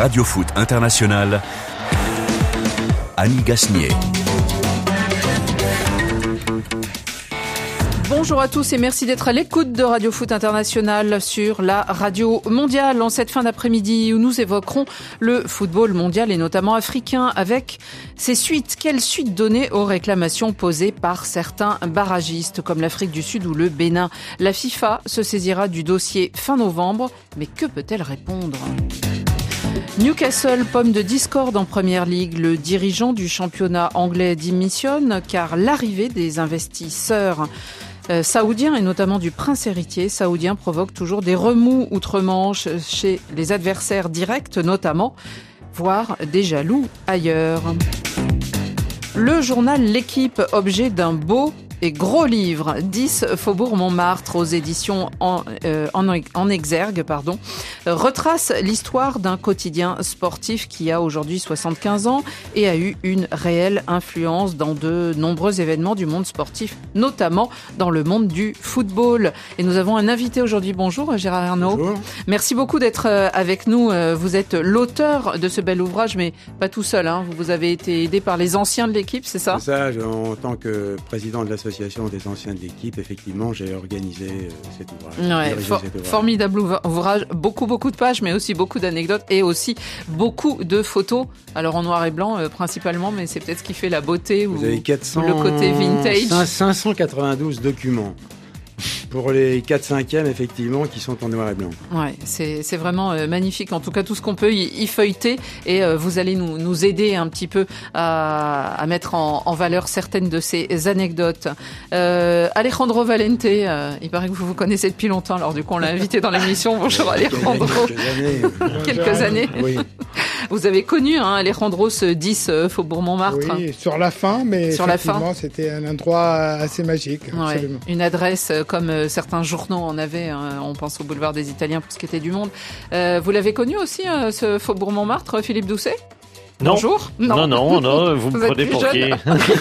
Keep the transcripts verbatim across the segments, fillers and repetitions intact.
Radio Foot International, Annie Gasnier. Bonjour à tous et merci d'être à l'écoute de Radio Foot International sur la radio mondiale en cette fin d'après-midi où nous évoquerons le football mondial et notamment africain avec ses suites. Quelles suites donner aux réclamations posées par certains barragistes comme l'Afrique du Sud ou le Bénin? La FIFA se saisira du dossier fin novembre, mais que peut-elle répondre? Newcastle, pomme de discorde en Première Ligue. Le dirigeant du championnat anglais démissionne car l'arrivée des investisseurs Euh, saoudien et notamment du prince héritier saoudien provoque toujours des remous outre-Manche chez les adversaires directs notamment, voire des jaloux ailleurs. Le journal L'Équipe, objet d'un beau et gros livre, dix Faubourg Montmartre aux éditions en, euh, en, en exergue, pardon, retrace l'histoire d'un quotidien sportif qui a aujourd'hui soixante-quinze ans et a eu une réelle influence dans de nombreux événements du monde sportif, notamment dans le monde du football. Et nous avons un invité aujourd'hui. Bonjour Gérard Arnaud. Bonjour. Merci beaucoup d'être avec nous. Vous êtes l'auteur de ce bel ouvrage, mais pas tout seul, hein. Vous avez été aidé par les anciens de l'équipe, c'est ça? C'est ça, en tant que président de l'association des anciens de l'équipe, effectivement, j'ai organisé euh, cet ouvrage. Ouais, for- cet ouvrage. Formidable ouvrage, beaucoup beaucoup de pages, mais aussi beaucoup d'anecdotes et aussi beaucoup de photos. Alors en noir et blanc euh, principalement, mais c'est peut-être ce qui fait la beauté ou, Vous avez quatre cents, ou le côté vintage. cinq cent quatre-vingt-douze documents. Pour les quatre cinquièmes, effectivement, qui sont en noir et blanc. Ouais, c'est, c'est vraiment euh, magnifique. En tout cas, tout ce qu'on peut y, y feuilleter. Et euh, vous allez nous, nous aider un petit peu à, à mettre en, en valeur certaines de ces anecdotes. Euh, Alejandro Valente, euh, il paraît que vous vous connaissez depuis longtemps. Alors du coup, on l'a invité dans l'émission. Bonjour Alejandro. Quelques années. Quelques années. Oui. Vous avez connu hein, Alejandro, ce dix euh, Faubourg Montmartre. Oui, sur la fin, mais Sur la effectivement, fin. C'était un endroit assez magique. Ouais, Absolument. une adresse euh, comme euh, certains journaux en avaient, hein, on pense au boulevard des Italiens pour ce qui était du monde. Euh, vous l'avez connu aussi, euh, ce Faubourg Montmartre, Philippe Doucet? Non. Bonjour. Non, non, non, vous, Vous me êtes prenez plus pour jeune.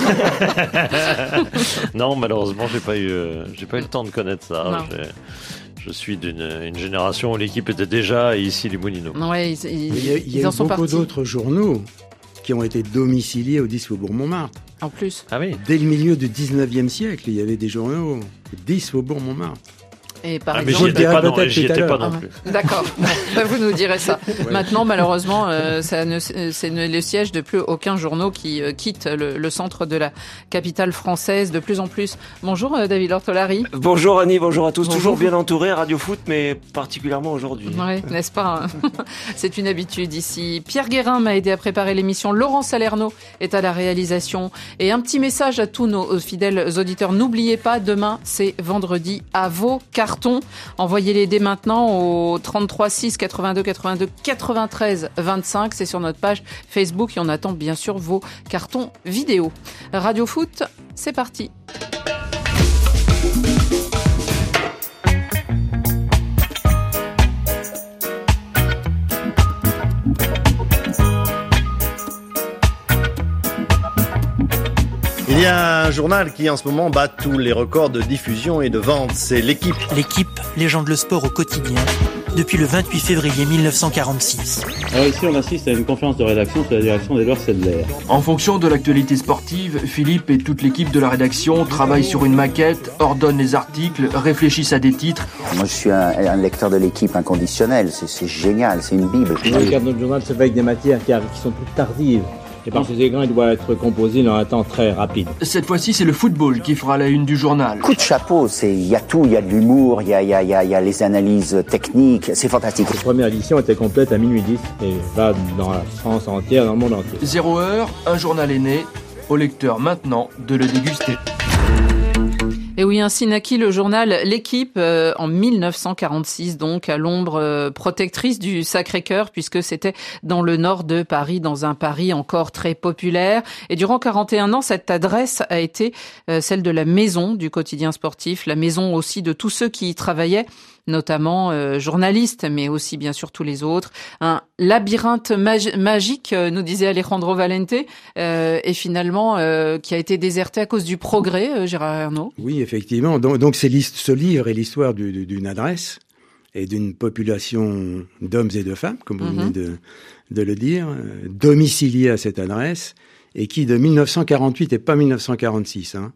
qui? Non, malheureusement, j'ai pas eu, euh, j'ai pas eu le temps de connaître ça. Non. J'ai- Je suis d'une une génération où l'équipe était déjà ici les Moulineaux. Ouais, ils, ils, Il y a, il y a ils en eu sont beaucoup partis. d'autres journaux qui ont été domiciliés au dix Faubourg Montmartre. En plus. Ah oui. Dès le milieu du dix-neuvième siècle, il y avait des journaux dix Faubourg Montmartre. Et par Ah, mais exemple. j'y étais pas, non, peut-être j'y tout à étais pas l'heure. non Ah, plus. d'accord. Bah, vous nous direz ça. Maintenant, malheureusement, euh, ça ne, c'est ne- le siège de plus aucun journaux qui euh, quitte le, le centre de la capitale française de plus en plus. Bonjour euh, David Ortolari. Bonjour Annie, bonjour à tous. Bonjour. Toujours bien entouré, Radio Foot, mais particulièrement aujourd'hui. Ouais, n'est-ce pas? C'est une habitude ici. Pierre Guérin m'a aidé à préparer l'émission. Laurent Salerno est à la réalisation. Et un petit message à tous nos fidèles auditeurs. N'oubliez pas, demain, c'est vendredi, à vos cartons. Envoyez-les dès maintenant au trente-trois six quatre-vingt-deux quatre-vingt-deux quatre-vingt-treize vingt-cinq. C'est sur notre page Facebook et on attend bien sûr vos cartons vidéo. Radio Foot, c'est parti. Il y a un journal qui en ce moment bat tous les records de diffusion et de vente, c'est L'Équipe. L'Équipe, légende le sport au quotidien, depuis le vingt-huit février mille neuf cent quarante-six. Alors ici, on assiste à une conférence de rédaction sous la direction d'Edouard Sedler. En fonction de l'actualité sportive, Philippe et toute l'équipe de la rédaction travaillent sur une maquette, ordonnent les articles, réfléchissent à des titres. Moi, je suis un, un lecteur de l'Équipe inconditionnel. C'est, c'est génial, c'est une bible. Dans le cadre de notre journal, c'est avec des matières qui, arrivent, qui sont plus tardives. Et par conséquent, il doit être composé dans un temps très rapide. Cette fois-ci, c'est le football qui fera la une du journal. Coup de chapeau, c'est, il y a tout, il y a de l'humour, il y a, il y a, il y a, il y a les analyses techniques, c'est fantastique. La première édition était complète à minuit dix et va dans la France entière, dans le monde entier. Zéro heure, un journal est né. Au lecteur maintenant de le déguster. Et oui, ainsi naquit le journal L'Équipe euh, en mille neuf cent quarante-six, donc à l'ombre euh, protectrice du Sacré-Cœur, puisque c'était dans le nord de Paris, dans un Paris encore très populaire. Et durant quarante et un ans, cette adresse a été euh, celle de la maison du quotidien sportif, la maison aussi de tous ceux qui y travaillaient, notamment euh, journalistes, mais aussi bien sûr tous les autres. Un labyrinthe mag- magique, euh, nous disait Alejandro Valente, euh, et finalement euh, qui a été déserté à cause du progrès, euh, Gérard Arnaud. Oui, effectivement. Donc, donc c'est ce livre est l'histoire du, du, d'une adresse et d'une population d'hommes et de femmes, comme vous Mm-hmm. venez de, de le dire, euh, domiciliés à cette adresse, et qui, de mille neuf cent quarante-huit et pas mille neuf cent quarante-six, hein,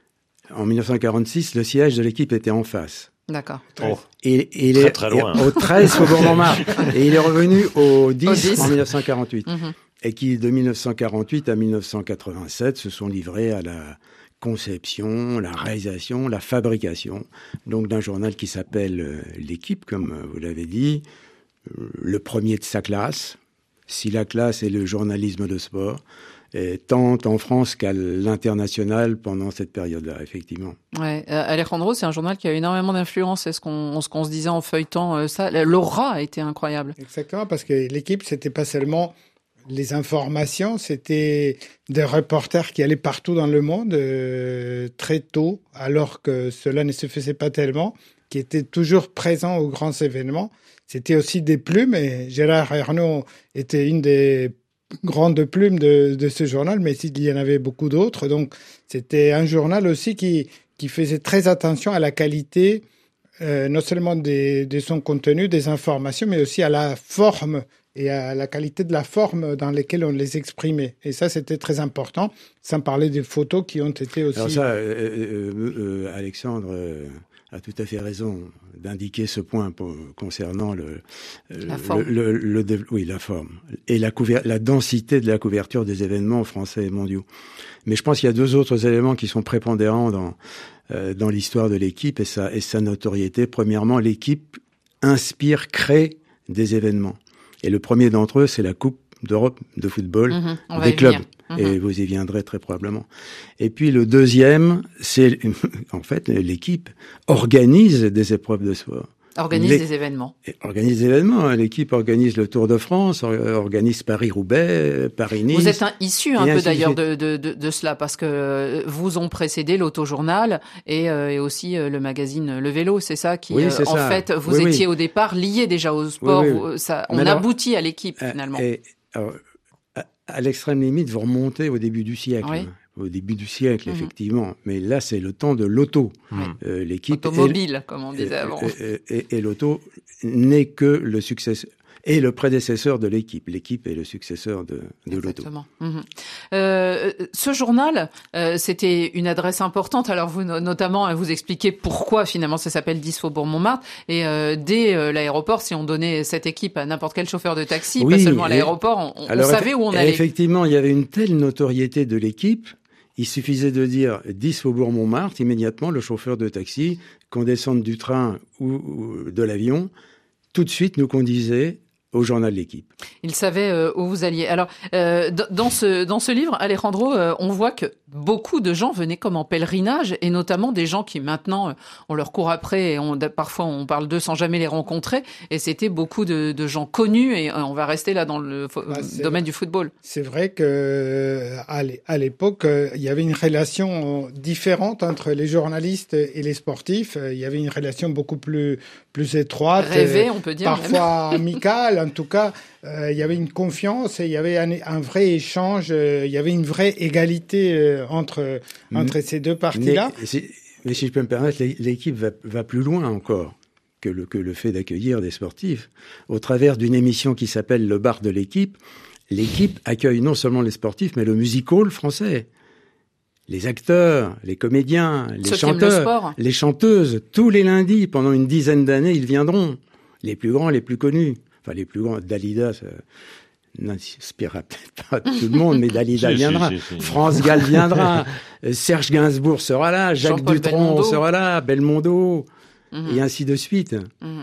en mille neuf cent quarante-six, le siège de l'équipe était en face. D'accord. Oh. Et, et il Très, est très loin. au treize Faubourg Montmartre. Et il est revenu au dix, Au dix. en mille neuf cent quarante-huit. Mhm. Et qui, de mille neuf cent quarante-huit à mille neuf cent quatre-vingt-sept, se sont livrés à la conception, la réalisation, la fabrication, donc d'un journal qui s'appelle euh, L'Équipe, comme euh, vous l'avez dit, euh, le premier de sa classe, si la classe est le journalisme de sport, et tant en France qu'à l'international pendant cette période-là, effectivement. Ouais, euh, Alejandro, c'est un journal qui a énormément d'influence. C'est ce qu'on, ce qu'on se disait en feuilletant euh, ça. L'aura a été incroyable. Exactement, parce que l'équipe, c'était pas seulement les informations, c'était des reporters qui allaient partout dans le monde euh, très tôt, alors que cela ne se faisait pas tellement, qui étaient toujours présents aux grands événements. C'était aussi des plumes, et Gérard Ernaud était une des grandes plumes de, de ce journal, mais il y en avait beaucoup d'autres. Donc, c'était un journal aussi qui, qui faisait très attention à la qualité, euh, non seulement des, de son contenu, des informations, mais aussi à la forme et à la qualité de la forme dans laquelle on les exprimait. Et ça, c'était très important, sans parler des photos qui ont été aussi... Alors ça, euh, euh, euh, Alexandre euh, a tout à fait raison d'indiquer ce point pour, concernant le, la le, forme. le, le, le, oui, la forme et la, couver- la densité de la couverture des événements français et mondiaux. Mais je pense qu'il y a deux autres éléments qui sont prépondérants dans, euh, dans l'histoire de l'équipe et sa, et sa notoriété. Premièrement, l'équipe inspire, crée des événements. Et le premier d'entre eux, c'est la Coupe d'Europe de football Mmh, on va des y clubs. venir. Mmh. Et vous y viendrez très probablement. Et puis le deuxième, c'est en fait l'équipe organise des épreuves de sport. Organise Les- des événements. Et organise des événements. L'équipe organise le Tour de France, or- organise Paris-Roubaix, Paris-Nice. Vous êtes un, issu un et peu ainsi de d'ailleurs suite. de, de, de, de cela, parce que euh, vous ont précédé l'autojournal et, euh, et aussi euh, le magazine Le Vélo, c'est ça qui, Oui, euh, c'est en ça. fait, vous Oui, oui. étiez au départ lié déjà au sport. Oui, oui. Vous- ça, Mais on alors, aboutit à l'équipe Euh, finalement. Et, alors, à, à l'extrême limite, vous remontez au début du siècle. Oui. hein. Au début du siècle, Mhm. effectivement. Mais là, c'est le temps de l'auto. Mmh. Euh, l'équipe Automobile, comme on et, disait avant. et, et, et l'auto n'est que le successeur et le prédécesseur de l'équipe. L'équipe est le successeur de, de l'auto. Exactement. Mhm. Euh, ce journal, euh, c'était une adresse importante. Alors vous, no- notamment, hein, vous expliquez pourquoi finalement ça s'appelle dix Faubourg Montmartre. Et euh, dès euh, l'aéroport, si on donnait cette équipe à n'importe quel chauffeur de taxi, Oui, pas seulement à et- l'aéroport, on, on Alors, savait où on eff- allait. Effectivement, il y avait une telle notoriété de l'équipe. Il suffisait de dire dix Faubourg Montmartre, immédiatement, le chauffeur de taxi, qu'on descende du train ou, ou de l'avion, tout de suite nous conduisait au journal de l'équipe. Il savait euh, où vous alliez. Alors, euh, d- dans ce dans ce livre, Alejandro, euh, on voit que beaucoup de gens venaient comme en pèlerinage, et notamment des gens qui maintenant, euh, on leur court après, et on, parfois on parle d'eux sans jamais les rencontrer, et c'était beaucoup de, de gens connus, et euh, on va rester là dans le fo- Bah, c'est domaine vrai. du football. C'est vrai que à l'é- à l'époque, euh, il y avait une relation différente entre les journalistes et les sportifs. Euh, Il y avait une relation beaucoup plus plus étroite, Rêvé, euh, on peut dire. même. parfois amicale. En tout cas, euh, il y avait une confiance et il y avait un, un vrai échange. euh, Il y avait une vraie égalité euh, entre entre ces deux parties-là. Mais, si- mais si je peux me permettre, l'é- l'équipe va, va plus loin encore que le, que le fait d'accueillir des sportifs. Au travers d'une émission qui s'appelle Le Bar de l'équipe, l'équipe accueille non seulement les sportifs, mais le music hall français. Les acteurs, les comédiens, les Ceux qui aiment le chanteurs, sport. les chanteuses, tous les lundis, pendant une dizaine d'années, ils viendront. Les plus grands, les plus connus. Enfin, les plus grands, Dalida, ça n'inspirera peut-être pas tout le monde, mais Dalida Si, si, viendra. si, si. France Gall viendra. Euh, Serge Gainsbourg sera là. Jacques Jean-Paul Dutronc Belmondo. sera là. Belmondo. Mhm. Et ainsi de suite. Mhm.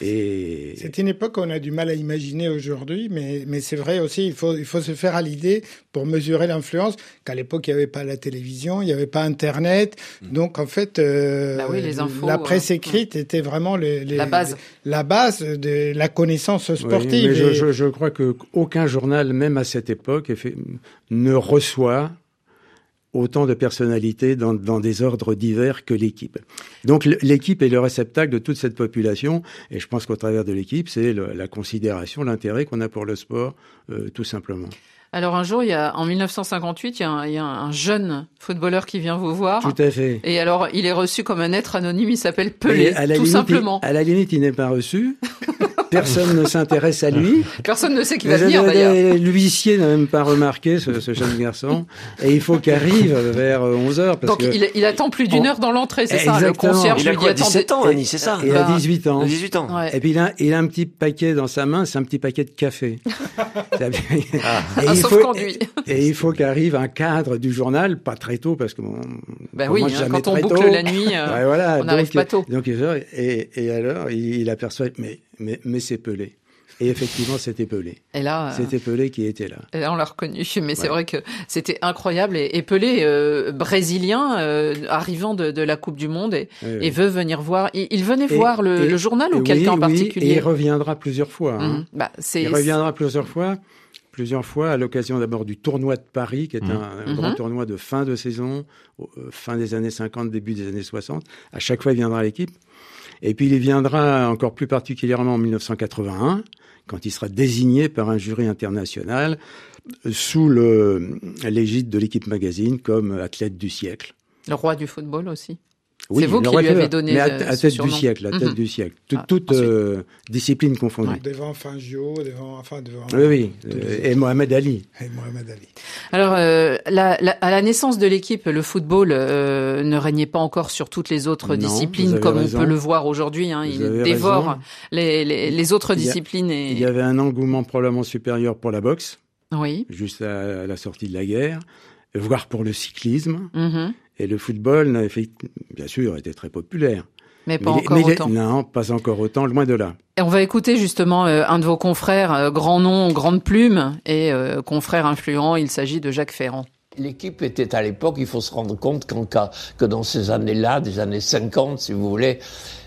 Et C'est une époque qu'on a du mal à imaginer aujourd'hui, mais, mais c'est vrai aussi, il faut, il faut se faire à l'idée pour mesurer l'influence, qu'à l'époque, il n'y avait pas la télévision, il n'y avait pas Internet. Donc, en fait, euh, Bah oui, les infos, la presse euh, écrite était vraiment les, les- La base. la base de la connaissance sportive. Oui, mais je, Et- je, je crois que aucun journal, même à cette époque, effe- ne reçoit autant de personnalités dans, dans des ordres divers que l'équipe. Donc l- l'équipe est le réceptacle de toute cette population, et je pense qu'au travers de l'équipe, c'est le- la considération, l'intérêt qu'on a pour le sport, euh, tout simplement. Alors un jour, il y a, en mille neuf cent cinquante-huit, il y a, un, il y a un jeune footballeur qui vient vous voir. Tout à fait. Et alors, il est reçu comme un être anonyme, il s'appelle Pelé, tout limite, simplement. Il, à la limite, il n'est pas reçu. Personne ne s'intéresse à lui. Personne ne sait qui va venir, d'ailleurs. L'huissier n'a même pas remarqué ce, ce jeune garçon. Et il faut qu'il arrive vers onze heures. Parce Donc, que il, il attend plus d'une heure dans l'entrée, c'est Exactement. ça, le concierge Il a lui quoi, dit, dix-sept ans, Annie, c'est ça? Il a dix-huit ans. dix-huit ans. Ouais. Et puis, il a, il a un petit paquet dans sa main, c'est un petit paquet de café. ah. et, un il faut, conduit. et, et il faut qu'arrive un cadre du journal, pas très tôt, parce que bon, ben oui, hein, quand on boucle tôt. la nuit, euh, ouais, voilà. on n'arrive pas tôt. Donc, et, et alors, il, il aperçoit, mais, mais, mais c'est Pelé. Et effectivement, c'était Pelé. Et là, c'était Pelé qui était là. Et là, on l'a reconnu. Mais ouais. c'est vrai que c'était incroyable. Et, et Pelé, euh, brésilien, euh, arrivant de, de la Coupe du Monde, et, oui, oui. et veut venir voir. Il, il venait et, voir le, et, le journal ou oui, quelqu'un en particulier? Oui, et il reviendra plusieurs fois. Hein. Mmh. Bah, c'est, il reviendra plusieurs fois. Plusieurs fois, à l'occasion d'abord du tournoi de Paris, qui est mmh. un, un mmh. grand tournoi de fin de saison, fin des années cinquante, début des années soixante. À chaque fois, il viendra à l'équipe. Et puis, il viendra encore plus particulièrement en mille neuf cent quatre-vingt-un, quand il sera désigné par un jury international sous le, l'égide de l'équipe magazine comme athlète du siècle. Le roi du football aussi. Oui, c'est vous qui lui avez donné mais à, à tête surnom. du siècle, à tête mm-hmm. du siècle. Toute, ah, toute euh, discipline confondue. Ouais. Devant Fangio, devant, enfin devant. Oui, oui. Euh, et Mohamed Ali. Et Mohamed Ali. Alors, euh, la, la, à la naissance de l'équipe, le football euh, ne régnait pas encore sur toutes les autres non, disciplines, comme raison. on peut le voir aujourd'hui. Hein. Il dévore les, les, les autres il y a, disciplines. Et... Il y avait un engouement probablement supérieur pour la boxe. Oui. Juste à, à la sortie de la guerre, voire pour le cyclisme. Mm-hmm. Et le football, bien sûr, était très populaire. Mais pas mais encore mais autant. Les, non, pas encore autant, loin de là. Et on va écouter justement euh, un de vos confrères, euh, grand nom, grande plume, et euh, confrère influent, il s'agit de Jacques Ferrand. L'équipe était à l'époque, il faut se rendre compte que dans ces années-là, des années cinquante, si vous voulez,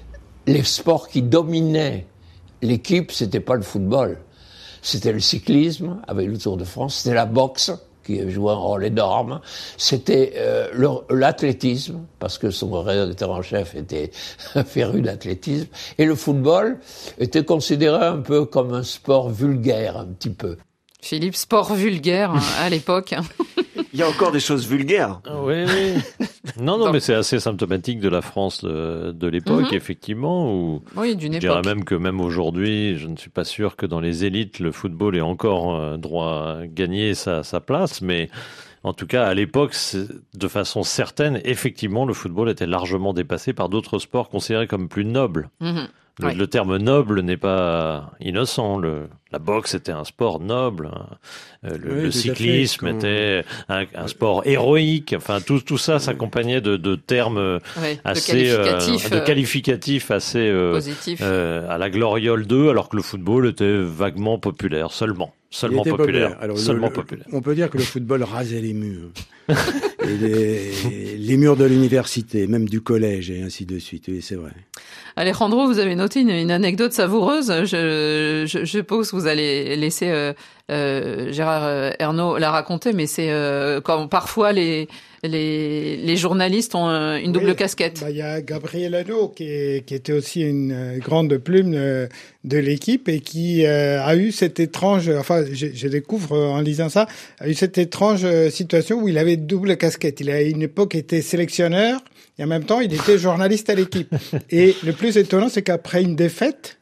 les sports qui dominaient l'équipe, c'était pas le football. C'était le cyclisme, avec le Tour de France, c'était la boxe, qui jouait un rôle énorme. C'était euh, le, l'athlétisme, parce que son rédacteur en chef était féru d'athlétisme, et le football était considéré un peu comme un sport vulgaire, un petit peu. Philippe, sport vulgaire hein, à l'époque. Il y a encore des choses vulgaires. Oui, oui. Non, non, mais c'est assez symptomatique de la France de, de l'époque, mm-hmm. effectivement. Où oui, d'une je époque. dirais même que même aujourd'hui, je ne suis pas sûr que dans les élites, le football ait encore euh, droit à gagner sa, sa place, mais en tout cas, à l'époque, de façon certaine, effectivement, le football était largement dépassé par d'autres sports considérés comme plus nobles. Mm-hmm. Le, oui. le terme noble n'est pas innocent. Le, la boxe était un sport noble. Hein. Le, oui, le cyclisme fait, était un, un sport héroïque. Enfin, tout, tout ça s'accompagnait de, de termes oui, assez, de qualificatifs, euh, de qualificatifs assez euh, positifs. Euh, à la gloriole d'eux, alors que le football était vaguement populaire seulement. Seulement populaire. populaire. Alors, seulement le, populaire. On peut dire que le football rasait les murs. et les, les murs de l'université, même du collège et ainsi de suite. Oui, c'est vrai. Alejandro, vous avez noté une, une anecdote savoureuse. Je, je, je suppose que vous allez laisser euh, euh, Gérard Ernaud la raconter, mais c'est euh, quand parfois les, les, les journalistes ont une double oui, casquette. Bah, y a Gabriel Hanot qui, est, qui était aussi une grande plume de, de l'équipe et qui euh, a eu cette étrange, enfin je, je découvre en lisant ça, a eu cette étrange situation où il avait double casquette. Il a à une époque été sélectionneur et en même temps il était journaliste à l'équipe. Et le plus étonnant, c'est qu'après une défaite,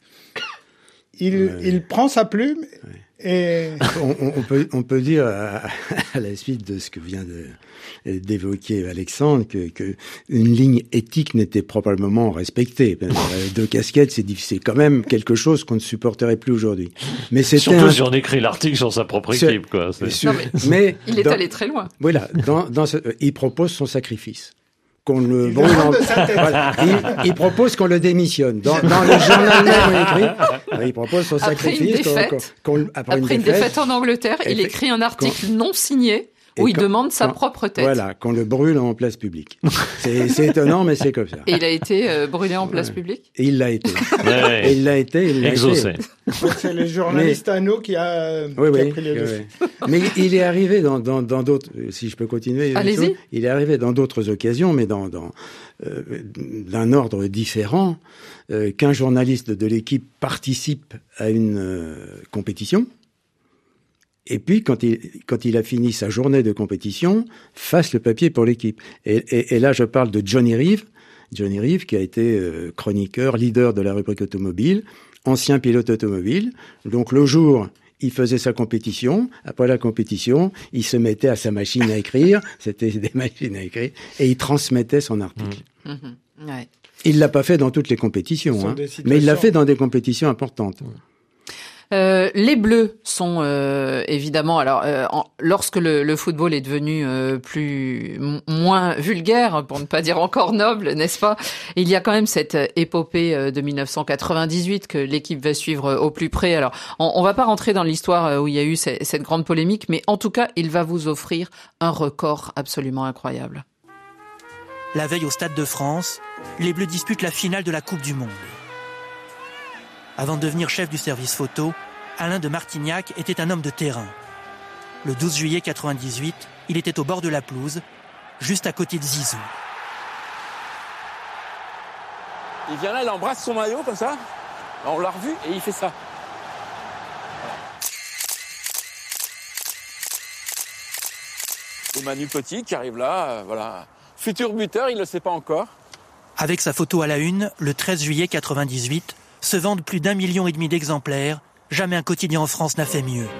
il, ouais. il prend sa plume et... on, on, peut, on peut dire à, à la suite de ce que vient de, d'évoquer Alexandre que, que une ligne éthique n'était probablement respectée. Deux casquettes, c'est difficile, quand même quelque chose qu'on ne supporterait plus aujourd'hui. Mais c'était surtout un... si on écrit l'article sur sa propre équipe, quoi. C'est... Sur... Non, mais, mais il est dans... allé très loin. Voilà, dans, dans ce... il propose son sacrifice. Qu'on le brûle en... voilà. il, il propose qu'on le démissionne. Dans, dans le journal même écrit, il propose son après sacrifice. Une défaite, qu'on, qu'on, après, après une, une défaite, défaite en Angleterre, il écrit un article quand, non signé où il quand, demande sa quand, propre tête. Voilà, qu'on le brûle en place publique. C'est, c'est étonnant, mais c'est comme ça. Et il a été euh, brûlé en place ouais. publique. Et il l'a été. Ouais. Et il l'a été. Il l'a Exaucé. Été. C'est le journaliste mais... Hanot qui a, oui, qui a oui, pris les oui, oui. Mais il est arrivé dans, dans, dans d'autres. Si je peux continuer. Allez-y. Il est arrivé dans d'autres occasions, mais dans, dans euh, d'un ordre différent, euh, qu'un journaliste de l'équipe participe à une euh, compétition Et puis, quand il, quand il a fini sa journée de compétition, fasse le papier pour l'équipe. Et, et, et là, je parle de Johnny Reeve. Johnny Reeve, qui a été euh, chroniqueur, leader de la rubrique automobile, ancien pilote automobile. Donc, le jour, il faisait sa compétition. Après la compétition, il se mettait à sa machine à écrire. C'était des machines à écrire. Et il transmettait son article. Mmh. Mmh. Ouais. Il l'a pas fait dans toutes les compétitions, hein, mais il l'a fait dans des compétitions importantes. Euh, les Bleus sont euh, évidemment, alors euh, en, lorsque le, le football est devenu euh, plus m- moins vulgaire, pour ne pas dire encore noble, n'est-ce pas? Il y a quand même cette épopée euh, de dix-neuf cent quatre-vingt-dix-huit que l'équipe va suivre au plus près. Alors, on, on va pas rentrer dans l'histoire où il y a eu cette, cette grande polémique, mais en tout cas, il va vous offrir un record absolument incroyable. La veille au Stade de France, les Bleus disputent la finale de la Coupe du Monde. Avant de devenir chef du service photo, Alain de Martignac était un homme de terrain. Le douze juillet quatre-vingt-dix-huit, il était au bord de la pelouse, juste à côté de Zizou. Il vient là, il embrasse son maillot comme ça. On l'a revu et il fait ça. Et Manu Petit qui arrive là, euh, voilà. Futur buteur, il ne le sait pas encore. Avec sa photo à la une, le treize juillet quatre-vingt-dix-huit, se vendent plus d'un million et demi d'exemplaires. Jamais un quotidien en France n'a fait mieux.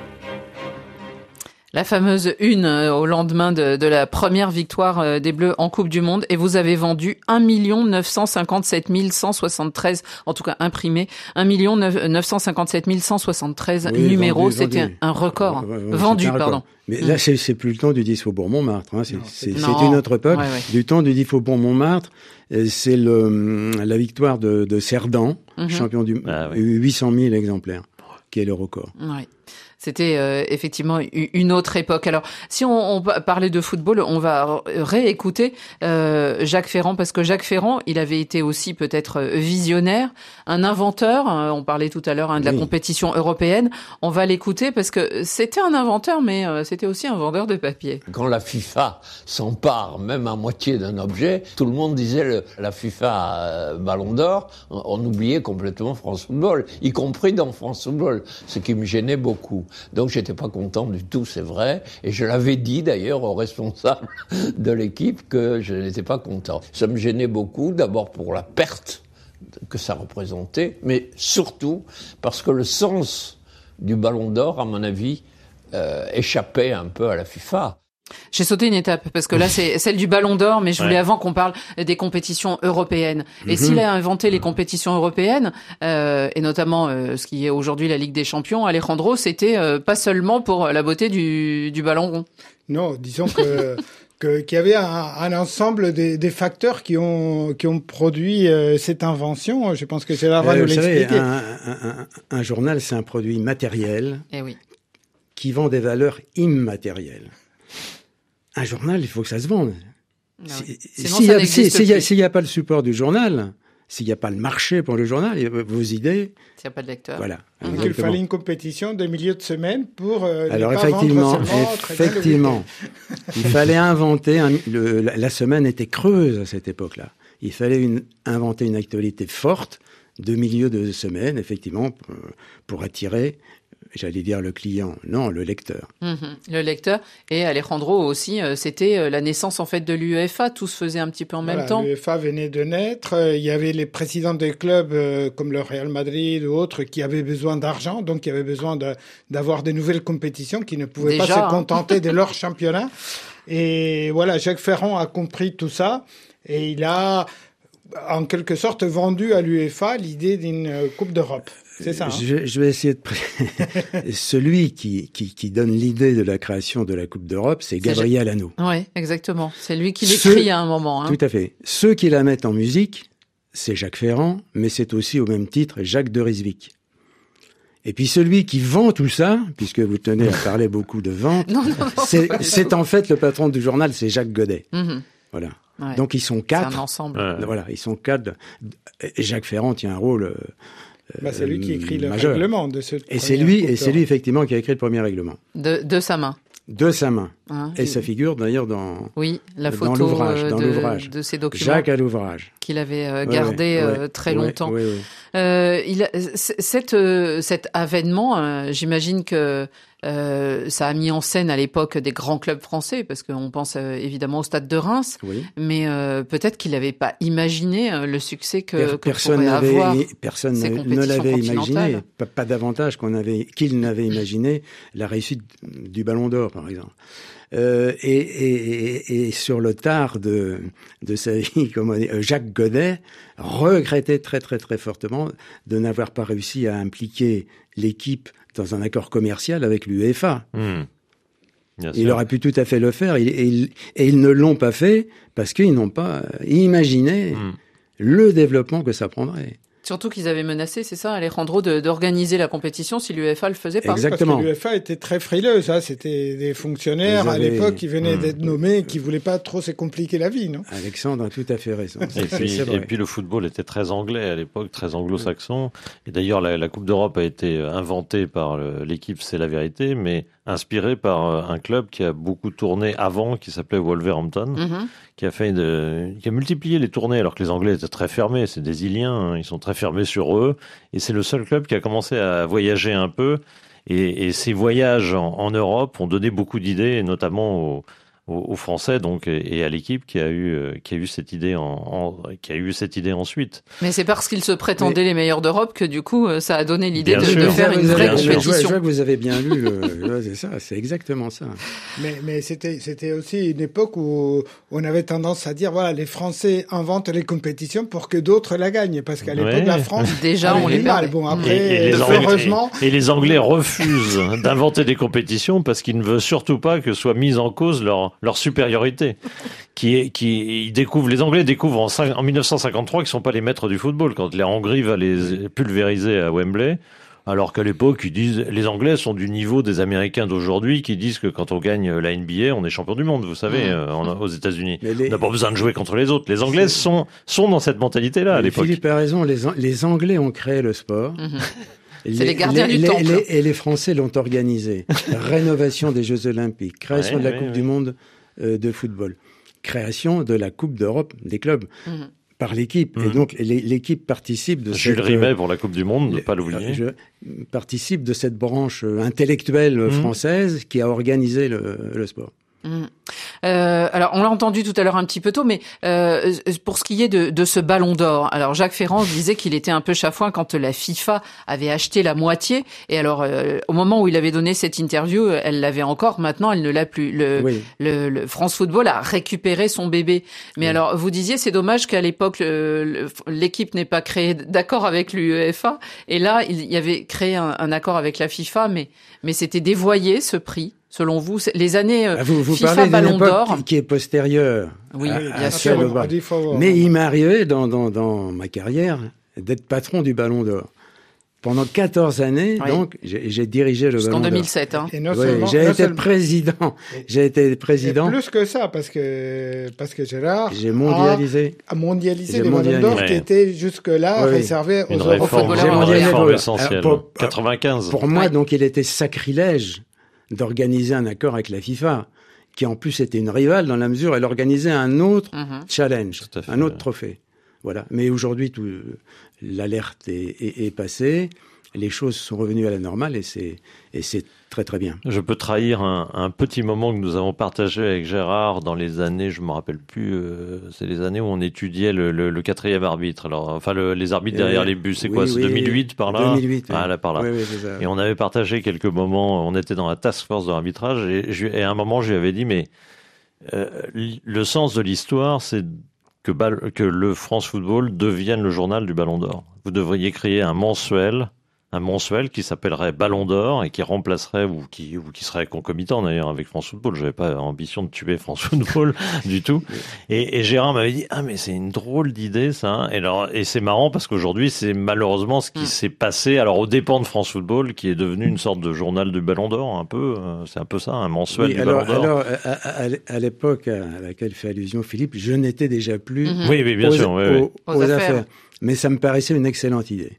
La fameuse une euh, au lendemain de, de la première victoire euh, des Bleus en Coupe du Monde, et vous avez vendu un million neuf cent cinquante-sept mille cent soixante-treize, en tout cas imprimé, un million neuf cent cinquante-sept mille cent soixante-treize oui, numéros. Vendu, C'était vendu. un record. Ouais, ouais, vendu, un record. Pardon. Mais mmh. là, c'est, c'est plus le temps du dix Faubourg Montmartre. Hein. C'est, non, c'est, c'est, c'est une autre époque. Ouais, ouais. Du temps du dix Faubourg Montmartre, c'est le, la victoire de, de Cerdan, mmh. champion du ah, ouais. huit cent mille exemplaires, qui est le record. Ouais. C'était euh, effectivement une autre époque. Alors, si on, on parlait de football, on va réécouter euh, Jacques Ferrand, parce que Jacques Ferrand, il avait été aussi peut-être visionnaire, un inventeur. On parlait tout à l'heure hein, de la oui. compétition européenne. On va l'écouter parce que c'était un inventeur, mais euh, c'était aussi un vendeur de papier. Quand la FIFA s'empare même à moitié d'un objet, tout le monde disait le, la FIFA euh, Ballon d'Or, on, on oubliait complètement France Football, y compris dans France Football, ce qui me gênait beaucoup. Donc j'étais pas content du tout, c'est vrai, et je l'avais dit d'ailleurs aux responsables de l'équipe que je n'étais pas content. Ça me gênait beaucoup, d'abord pour la perte que ça représentait, mais surtout parce que le sens du Ballon d'Or, à mon avis, euh, échappait un peu à la FIFA. J'ai sauté une étape, parce que là, c'est celle du Ballon d'Or, mais je voulais ouais. avant qu'on parle des compétitions européennes. Et mm-hmm. s'il a inventé les compétitions européennes, euh, et notamment euh, ce qui est aujourd'hui la Ligue des Champions, Alejandro, c'était euh, pas seulement pour la beauté du, du ballon rond. Non, disons que... Que, qu'il y avait un, un ensemble des, des facteurs qui ont qui ont produit euh, cette invention. Je pense que Gérard va euh, nous l'expliquer. Un, un, un, un journal, c'est un produit matériel eh oui. qui vend des valeurs immatérielles. Un journal, il faut que ça se vende. Ah oui. S'il n'y a, si, si si a pas le support du journal, s'il n'y a pas le marché pour le journal, vos idées... S'il n'y a pas de lecteur. Voilà. Donc il fallait une compétition de milieu de semaine pour euh, Alors ne pas effectivement, vendre seulement effectivement, il fallait inventer... Un, le, la, la semaine était creuse à cette époque-là. Il fallait une, inventer une actualité forte de milieu de semaine, effectivement, pour, pour attirer... J'allais dire le client, non, le lecteur. Mmh, le lecteur. Et Alejandro aussi, euh, c'était la naissance en fait de l'UEFA. Tout se faisait un petit peu en voilà, même temps. L'UEFA venait de naître. Il y avait les présidents des clubs euh, comme le Real Madrid ou autres qui avaient besoin d'argent, donc qui avaient besoin de, d'avoir des nouvelles compétitions, qui ne pouvaient Déjà, pas se contenter hein. de leur championnat. Et voilà, Jacques Ferrand a compris tout ça et il a en quelque sorte vendu à l'UEFA l'idée d'une Coupe d'Europe. C'est ça. Hein. Je, je vais essayer de... Celui qui, qui, qui donne l'idée de la création de la Coupe d'Europe, c'est Gabriel c'est... Hanot. Oui, exactement. C'est lui qui l'écrit Ceux... à un moment. Hein. Tout à fait. Ceux qui la mettent en musique, c'est Jacques Ferrand, mais c'est aussi au même titre Jacques de Rijswijk. Et puis celui qui vend tout ça, puisque vous tenez à parler beaucoup de vente, non, non, non, c'est, c'est en fait le patron du journal, c'est Jacques Godet. Mm-hmm. Voilà. Ouais. Donc ils sont quatre. C'est un ensemble. Euh, voilà, ils sont quatre. Et Jacques Ferrand tient un rôle... Euh, Bah, c'est lui qui écrit le majeur. règlement de ce. Et c'est lui, et c'est lui effectivement qui a écrit le premier règlement. De, de sa main. De sa main. Hein, et ça figure d'ailleurs dans. Oui, la photo dans l'ouvrage, de, dans l'ouvrage. de ces documents. Jacques a l'ouvrage. Qu'il avait euh, gardé ouais, ouais, euh, très ouais, longtemps. Ouais, ouais. Euh, il a, cette, euh, cet avènement, euh, j'imagine que Euh, ça a mis en scène à l'époque des grands clubs français, parce qu'on pense euh, évidemment au Stade de Reims, oui. mais euh, peut-être qu'il n'avait pas imaginé euh, le succès que, que personne pourrait avoir personne ces ne l'avait imaginé, continentales. pas, pas davantage qu'on avait, qu'il n'avait imaginé la réussite du Ballon d'Or, par exemple. Euh, et, et, et, et sur le tard de, de sa vie, comme on dit, Jacques Godet regrettait très très très fortement de n'avoir pas réussi à impliquer l'équipe dans un accord commercial avec l'UEFA. Mmh. Il sûr. aurait pu tout à fait le faire, et, et, et ils ne l'ont pas fait parce qu'ils n'ont pas imaginé mmh. le développement que ça prendrait. Surtout qu'ils avaient menacé, c'est ça, Alejandro, de, d'organiser la compétition si l'UEFA le faisait pas. Exactement. Parce que l'UEFA était très frileuse, hein. C'était des fonctionnaires avez... à l'époque qui venaient mmh. d'être nommés et qui voulaient pas trop se compliquer la vie, non? Alexandre a tout à fait raison. Et puis, et puis le football était très anglais à l'époque, très anglo-saxon. Et d'ailleurs, la, la Coupe d'Europe a été inventée par le, l'équipe C'est la vérité, mais inspirée par un club qui a beaucoup tourné avant, qui s'appelait Wolverhampton, mmh. qui a fait de, qui a multiplié les tournées alors que les Anglais étaient très fermés. C'est des Iliens, hein, ils sont très fermés sur eux. Et c'est le seul club qui a commencé à voyager un peu. Et, et ces voyages en, en Europe ont donné beaucoup d'idées, notamment aux, aux Français donc et, et à l'équipe qui a eu qui a eu cette idée en, en qui a eu cette idée ensuite. Mais c'est parce qu'ils se prétendaient mais... les meilleurs d'Europe que du coup ça a donné l'idée de, sûr, de faire une vraie compétition. Je vois que vous avez bien lu le, c'est ça, c'est exactement ça. Mais mais c'était c'était aussi une époque où on avait tendance à dire voilà, les Français inventent les compétitions pour que d'autres la gagnent, parce qu'à l'époque ouais. la France déjà on les mal. Bon après et, et les heureusement Anglais, et, et les Anglais refusent d'inventer des compétitions parce qu'ils ne veulent surtout pas que soit mise en cause leur leur supériorité, qui est, qui, ils découvrent, les Anglais découvrent en, en dix-neuf cent cinquante-trois qu'ils sont pas les maîtres du football quand la Hongrie va les pulvériser à Wembley, alors qu'à l'époque, ils disent, les Anglais sont du niveau des Américains d'aujourd'hui qui disent que quand on gagne la N B A, on est champion du monde, vous savez, mmh. euh, en, aux États-Unis. Les... On n'a pas besoin de jouer contre les autres. Les Anglais sont, sont dans cette mentalité-là à l'époque. Philippe a raison, les, les Anglais ont créé le sport. Mmh. C'est les, les gardiens les, du les, temple. Les, et les Français l'ont organisé. Rénovation des Jeux Olympiques, création ouais, de la ouais, Coupe ouais. du Monde euh, de football, création de la Coupe d'Europe des clubs mmh. par l'équipe. Mmh. Et donc les, l'équipe participe de Jules cette... Rimet pour la Coupe du Monde, ne pas l'oublier. Je participe de cette branche intellectuelle mmh. française qui a organisé le, le sport. Mmh. Euh, alors, on l'a entendu tout à l'heure un petit peu tôt, mais euh, pour ce qui est de, de ce Ballon d'Or, alors Jacques Ferrand disait qu'il était un peu chafouin quand la FIFA avait acheté la moitié. Et alors, euh, au moment où il avait donné cette interview, elle l'avait encore. Maintenant, elle ne l'a plus. Le, oui. le, le France Football a récupéré son bébé. Mais oui. alors, vous disiez, c'est dommage qu'à l'époque le, le, l'équipe n'ait pas créé d'accord avec l'UEFA. Et là, il y avait créé un, un accord avec la FIFA, mais mais c'était dévoyé ce prix. Selon vous, les années euh, vous, vous FIFA parlez Ballon d'une époque d'Or, qui est postérieure. Oui, à, bien à sûr. Mais il m'est arrivé dans, dans, dans ma carrière d'être patron du Ballon d'Or. Pendant quatorze années, oui. donc, j'ai, j'ai dirigé le Jusqu'en Ballon d'Or. deux mille sept, hein. Et non oui, seulement, j'ai non été seulement... président. J'ai été président. Et plus que ça, parce que, parce que Gérard j'ai mondialisé. a, a mondialisé j'ai les mondialisé. Ballons d'Or ouais. qui étaient jusque-là oui. réservés aux Une réforme, j'ai mondialisé réforme pour, essentielle. Pour, quatre-vingt-quinze. Pour moi, ouais. donc, il était sacrilège d'organiser un accord avec la FIFA, qui en plus était une rivale dans la mesure où elle organisait un autre mmh. challenge, fait, un autre ouais. trophée. Voilà. Mais aujourd'hui, tout, l'alerte est, est, est passée. Les choses sont revenues à la normale et c'est, et c'est très très bien. Je peux trahir un, un petit moment que nous avons partagé avec Gérard dans les années, je me rappelle plus, euh, c'est les années où on étudiait le, le, le quatrième arbitre. Alors, enfin, le, les arbitres derrière euh, les buts, c'est oui, quoi C'est oui, deux mille huit par là deux mille huit. Ah, là par là. Oui, oui, c'est ça. Et on avait partagé quelques moments. On était dans la task force de l'arbitrage et, je, et à un moment, je lui avais dit, mais euh, le sens de l'histoire, c'est que, que le France Football devienne le journal du Ballon d'Or. Vous devriez créer un mensuel. un mensuel qui s'appellerait Ballon d'Or et qui remplacerait ou qui ou qui serait concomitant d'ailleurs avec France Football. J'avais pas ambition de tuer France Football du tout. Et, et Gérard m'avait dit ah mais c'est une drôle d'idée ça. Et alors et c'est marrant parce qu'aujourd'hui c'est malheureusement ce qui mmh. s'est passé. Alors aux dépens de France Football qui est devenu une sorte de journal du Ballon d'Or un peu. C'est un peu ça, un mensuel oui, du alors, Ballon d'Or. Alors à, à, à l'époque à laquelle fait allusion Philippe, je n'étais déjà plus mmh. oui oui bien aux, sûr oui, aux, oui. aux, aux affaires. affaires. Mais ça me paraissait une excellente idée.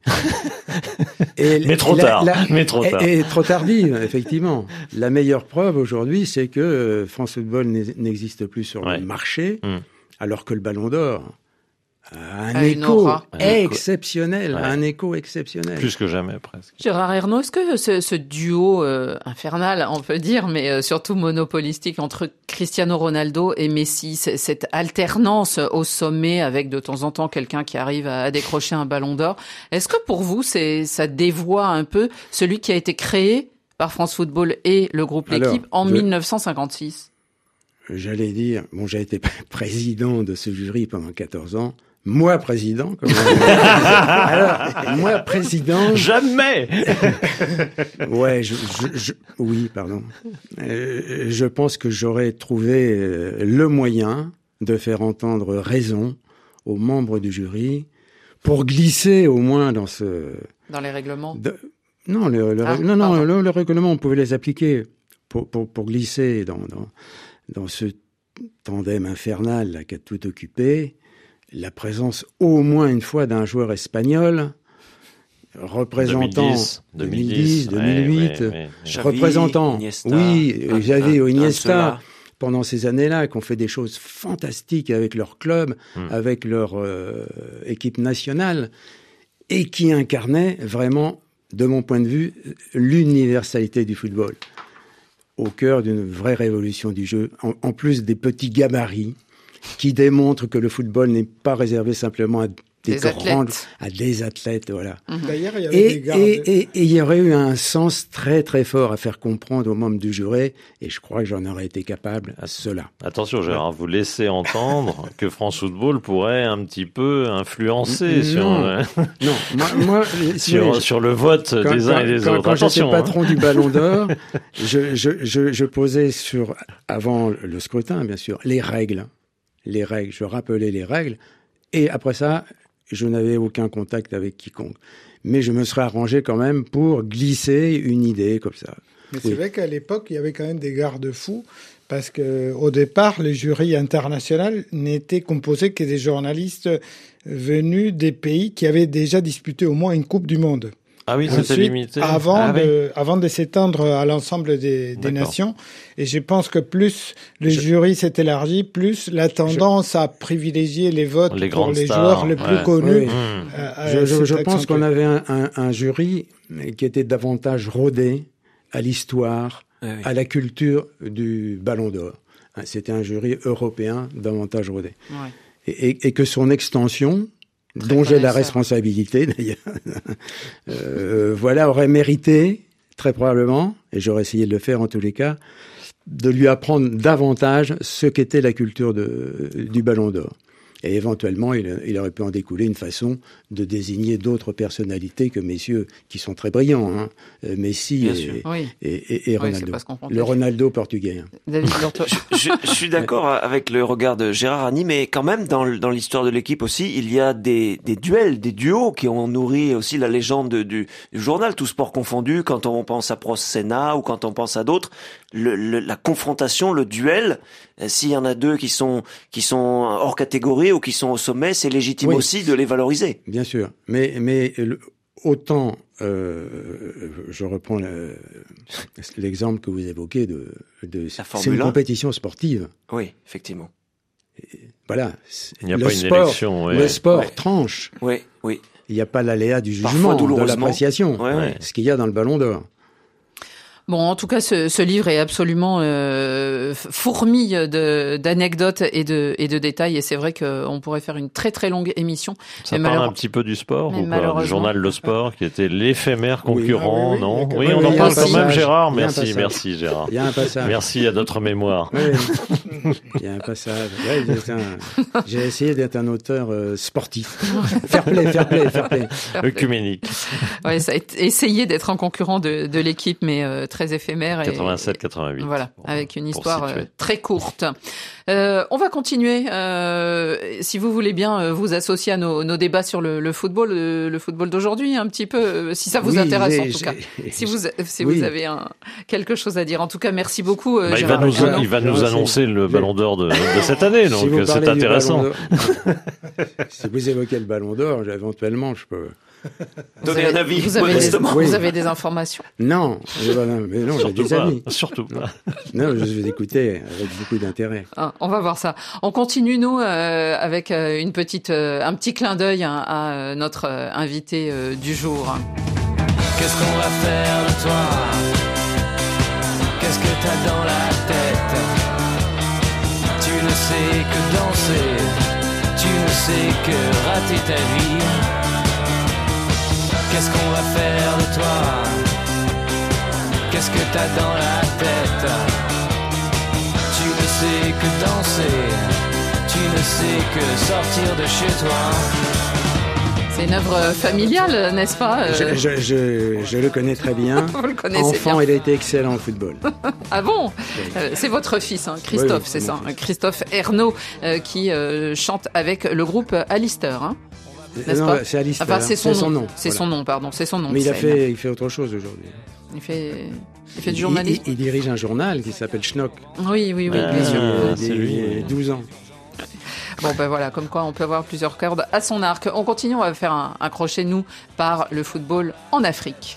Et mais trop la, tard. La, mais trop tard. Et, et trop tardive, effectivement. La meilleure preuve aujourd'hui, c'est que France Football n'existe plus sur ouais. le marché, mmh. alors que le Ballon d'Or un à écho aura. exceptionnel, ouais. un écho exceptionnel. Plus que jamais, presque. Gérard Ernaud, est-ce que ce, ce duo euh, infernal, on peut dire, mais euh, surtout monopolistique entre Cristiano Ronaldo et Messi, cette alternance au sommet avec de temps en temps quelqu'un qui arrive à, à décrocher un ballon d'or, est-ce que pour vous, c'est, ça dévoie un peu celui qui a été créé par France Football et le groupe Alors, L'Équipe en je... mille neuf cent cinquante-six? J'allais dire, bon, j'ai été président de ce jury pendant quatorze ans. Moi, président, comme on Alors, moi, président. Jamais! Ouais, je, je, je, oui, pardon. Euh, je pense que j'aurais trouvé euh, le moyen de faire entendre raison aux membres du jury pour glisser au moins dans ce. Dans les règlements? De, non, le, le, ah, non, non, le, le règlement, on pouvait les appliquer pour, pour, pour glisser dans, dans, dans ce tandem infernal là, qui a tout occupé. La présence au moins une fois d'un joueur espagnol représentant deux mille dix, deux mille huit, ouais, ouais, ouais. représentant, Iniesta, oui, Xavi ou Iniesta, un, un pendant ces années-là, qui ont fait des choses fantastiques avec leur club, hum. avec leur euh, équipe nationale, et qui incarnaient vraiment, de mon point de vue, l'universalité du football, au cœur d'une vraie révolution du jeu, en, en plus des petits gabarits, qui démontre que le football n'est pas réservé simplement à des, des grandes, athlètes. à des athlètes, voilà. Mmh. D'ailleurs, il y avait et, des gardes... et, et, et il y aurait eu un sens très très fort à faire comprendre aux membres du jury, et je crois que j'en aurais été capable à cela. Attention, Gérard, vous laissez entendre que France Football pourrait un petit peu influencer non, sur, euh, non, moi, moi sur, oui, sur le vote quand, des uns quand, et des quand, autres. Quand Attention, j'étais patron hein. du Ballon d'Or, je, je, je, je posais sur, avant le scrutin, bien sûr, les règles. Les règles, je rappelais les règles, et après ça, je n'avais aucun contact avec quiconque. Mais je me serais arrangé quand même pour glisser une idée comme ça. Mais oui. C'est vrai qu'à l'époque, il y avait quand même des garde-fous, parce que au départ, le jury international n'était composé que des journalistes venus des pays qui avaient déjà disputé au moins une Coupe du Monde. Ah oui, c'était limité. Avant, ah, de, oui. avant de s'étendre à l'ensemble des, des nations. Et je pense que plus le je... jury s'est élargi, plus la tendance je... à privilégier les votes les pour les stars, joueurs les plus ouais. connus. Oui, oui. Euh, je je, je pense qu'on avait un, un, un jury qui était davantage rodé à l'histoire, oui, oui. à la culture du Ballon d'Or. C'était un jury européen davantage rodé. Ouais. Et, et, et que son extension... Très dont j'ai la responsabilité d'ailleurs, euh, voilà, aurait mérité, très probablement, et j'aurais essayé de le faire en tous les cas, de lui apprendre davantage ce qu'était la culture de, du Ballon d'Or. Et éventuellement, il, il aurait pu en découler une façon de désigner d'autres personnalités que messieurs, qui sont très brillants, hein, Messi et, oui. et, et, et Ronaldo. Oui, le Ronaldo portugais. David, je, je, je suis d'accord avec le regard de Gérard Hany, mais quand même, dans, dans l'histoire de l'équipe aussi, il y a des, des duels, des duos qui ont nourri aussi la légende du, du journal, tout sport confondu, quand on pense à Prost Senna ou quand on pense à d'autres. Le, le, la confrontation, le duel, s'il y en a deux qui sont qui sont hors catégorie ou qui sont au sommet, c'est légitime oui. aussi de les valoriser. Bien sûr, mais mais autant euh, je reprends le, l'exemple que vous évoquez de, de c'est une compétition sportive. Oui, effectivement. Et voilà. Il n'y a le pas une sport, élection. Ouais. Le sport ouais. tranche. Oui, oui. Il n'y a pas l'aléa du jugement, de l'appréciation. Ouais, ouais. Ce qu'il y a dans le Ballon d'Or. Bon, en tout cas, ce, ce livre est absolument euh, fourmille de, d'anecdotes et de, et de détails. Et c'est vrai qu'on pourrait faire une très très longue émission. Ça mais parle malheure... un petit peu du sport mais ou pas? Du journal Le Sport, qui était l'éphémère concurrent, oui, ah, oui, non? Oui, oui, oui on en parle quand même, Gérard. Il Merci, merci, Gérard. Il y a un passage. Merci à notre mémoire. Oui, oui. Il y a un passage. Ouais, un... J'ai essayé d'être un auteur euh, sportif. Fair play, fair play, fair play. Œcuménique. Ouais, ça a essayé d'être un concurrent de, de l'équipe, mais euh, très éphémère. Et... quatre-vingt-sept quatre-vingt-huit. Voilà, bon, avec une histoire euh, très courte. Euh, on va continuer, euh, si vous voulez bien, euh, vous associer à nos, nos débats sur le, le football, le, le football d'aujourd'hui, un petit peu, euh, si ça vous oui, intéresse en j'ai, tout j'ai, cas. Si vous, si oui. vous avez un, quelque chose à dire. En tout cas, merci beaucoup. Euh, bah, il, va nous, il va nous annoncer le Ballon d'Or de, de cette année, donc si c'est intéressant. Si vous évoquez le Ballon d'Or, éventuellement, je peux... Donner un avis vous avez, des, oui. vous avez des informations? Non, mais non, j'ai des pas, amis. Surtout pas. Non, je vais écouter avec beaucoup d'intérêt. Ah, on va voir ça. On continue, nous, euh, avec euh, une petite, euh, un petit clin d'œil hein, à euh, notre euh, invité euh, du jour. Qu'est-ce qu'on va faire de toi? Qu'est-ce que t'as dans la tête? Tu ne sais que danser, tu ne sais que rater ta vie. Qu'est-ce qu'on va faire de toi? Qu'est-ce que t'as dans la tête? Tu ne sais que danser, tu ne sais que sortir de chez toi. C'est une œuvre familiale, n'est-ce pas? euh... je, je, je, je le connais très bien. Vous le connaissez Enfant, bien. il a été excellent au football. Ah bon? euh, C'est votre fils, hein, Christophe, oui, oui, c'est ça, fils. Christophe Ernaud, euh, qui euh, chante avec le groupe Alistair, hein, n'est-ce non, pas? c'est Alistair. Enfin, c'est son, son nom. nom. C'est voilà. son nom, pardon, c'est son nom. Mais il a scène. fait, il fait autre chose aujourd'hui. Il fait, il fait du Il, journalisme. il, il dirige un journal qui s'appelle Schnock. Oui, oui, oui, Ah, bien sûr. Il a c'est des- lui. douze ans. Bon ben voilà, comme quoi on peut avoir plusieurs cordes à son arc. On continue, on va faire un, un crochet, nous, par le football en Afrique.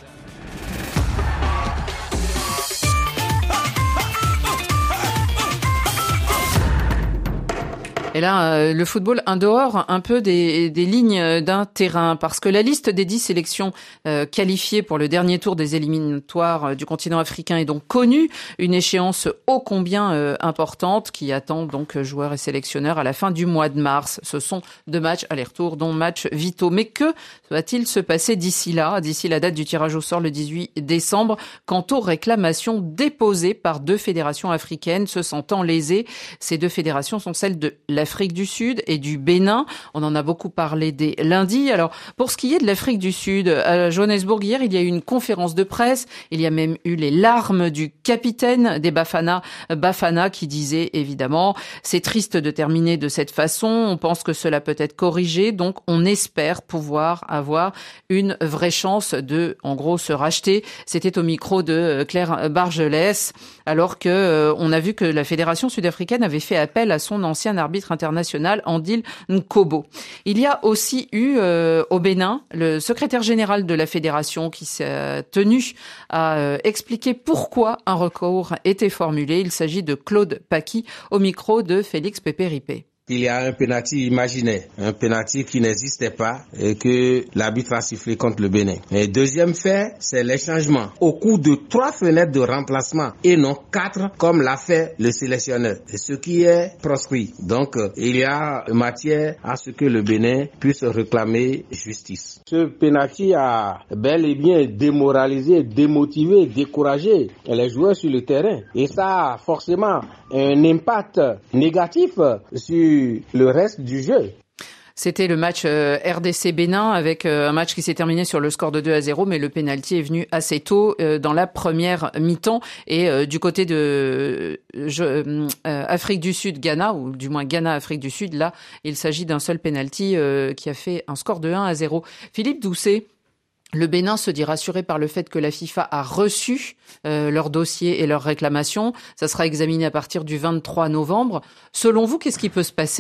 Et là, euh, le football en dehors un peu des, des lignes d'un terrain, parce que la liste des dix sélections euh, qualifiées pour le dernier tour des éliminatoires euh, du continent africain est donc connue, une échéance ô combien euh, importante qui attend donc joueurs et sélectionneurs à la fin du mois de mars. Ce sont deux matchs aller-retour, dont matchs vitaux. Mais que va-t-il se passer d'ici là, d'ici la date du tirage au sort le dix-huit décembre, quant aux réclamations déposées par deux fédérations africaines se sentant lésées? Ces deux fédérations sont celles de la l'Afrique du Sud et du Bénin. On en a beaucoup parlé dès lundi. Alors, pour ce qui est de l'Afrique du Sud, à Johannesburg hier, il y a eu une conférence de presse. Il y a même eu les larmes du capitaine des Bafana, Bafana, qui disait évidemment, c'est triste de terminer de cette façon. On pense que cela peut être corrigé. Donc, on espère pouvoir avoir une vraie chance de, en gros, se racheter. C'était au micro de Claire Bargelès, alors que euh, on a vu que la fédération sud-africaine avait fait appel à son ancien arbitre international, Andile Nkobo. Il y a aussi eu euh, au Bénin le secrétaire général de la fédération qui s'est tenu à euh, expliquer pourquoi un recours était formulé. Il s'agit de Claude Paqui au micro de Félix Pépé-Ripé. Il y a un penalty imaginaire, un penalty qui n'existait pas et que l'arbitre a sifflé contre le Bénin. Et deuxième fait, c'est les changements. Au cours de trois fenêtres de remplacement et non quatre, comme l'a fait le sélectionneur. Et ce qui est proscrit. Donc, il y a matière à ce que le Bénin puisse réclamer justice. Ce penalty a bel et bien démoralisé, démotivé, découragé les joueurs sur le terrain. Et ça a forcément un impact négatif sur le reste du jeu. C'était le match euh, R D C Bénin avec euh, un match qui s'est terminé sur le score de deux à zéro, mais le pénalty est venu assez tôt euh, dans la première mi-temps. Et euh, du côté de euh, Afrique du Sud, Ghana, ou du moins Ghana-Afrique du Sud, là, il s'agit d'un seul pénalty euh, qui a fait un score de un à zéro. Philippe Doucet, le Bénin se dit rassuré par le fait que la FIFA a reçu euh, leur dossier et leurs réclamations. Ça sera examiné à partir du vingt-trois novembre. Selon vous, qu'est-ce qui peut se passer ?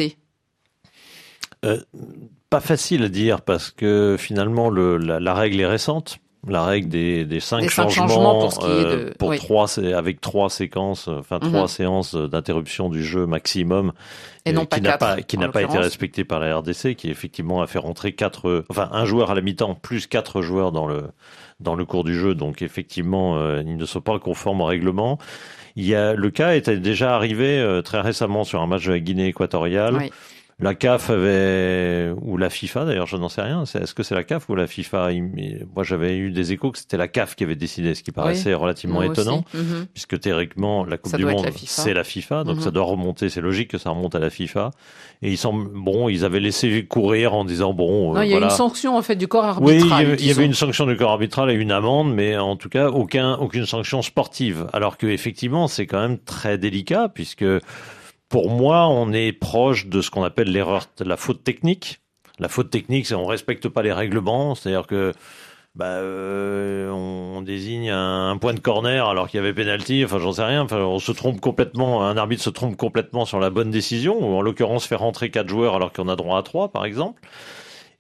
euh, Pas facile à dire parce que finalement le, la, la règle est récente. La règle des, des cinq, des cinq changements, changements pour, ce qui euh, est de... pour oui. trois, avec trois séquences, enfin mm-hmm. trois séances d'interruption du jeu maximum, et non euh, pas qui n'a quatre, pas qui n'a pas été respectée par la R D C, qui effectivement a fait rentrer quatre, enfin un joueur à la mi-temps plus quatre joueurs dans le dans le cours du jeu, donc effectivement euh, ils ne sont pas conformes au règlement. Il y a le cas était déjà arrivé euh, très récemment sur un match de la Guinée équatoriale. Oui. La C A F avait, ou la FIFA d'ailleurs, je n'en sais rien. Est-ce que c'est la C A F ou la FIFA? Moi, j'avais eu des échos que c'était la C A F qui avait décidé, ce qui paraissait oui, relativement étonnant, mm-hmm. puisque théoriquement, la Coupe ça du Monde, la c'est la FIFA, donc mm-hmm. ça doit remonter. C'est logique que ça remonte à la FIFA. Et ils semblent, bon, ils avaient laissé courir en disant bon. Non, euh, il y a voilà. une sanction en fait du corps arbitral. Oui, il y avait, il y avait une sanction du corps arbitral et une amende, mais en tout cas, aucun, aucune sanction sportive. Alors que effectivement, c'est quand même très délicat, puisque pour moi, on est proche de ce qu'on appelle l'erreur, la faute technique. La faute technique, c'est on respecte pas les règlements, c'est-à-dire que bah, euh, on désigne un, un point de corner alors qu'il y avait pénalty. Enfin, j'en sais rien. Enfin, on se trompe complètement. Un arbitre se trompe complètement sur la bonne décision, ou en l'occurrence faire rentrer quatre joueurs alors qu'on a droit à trois, par exemple.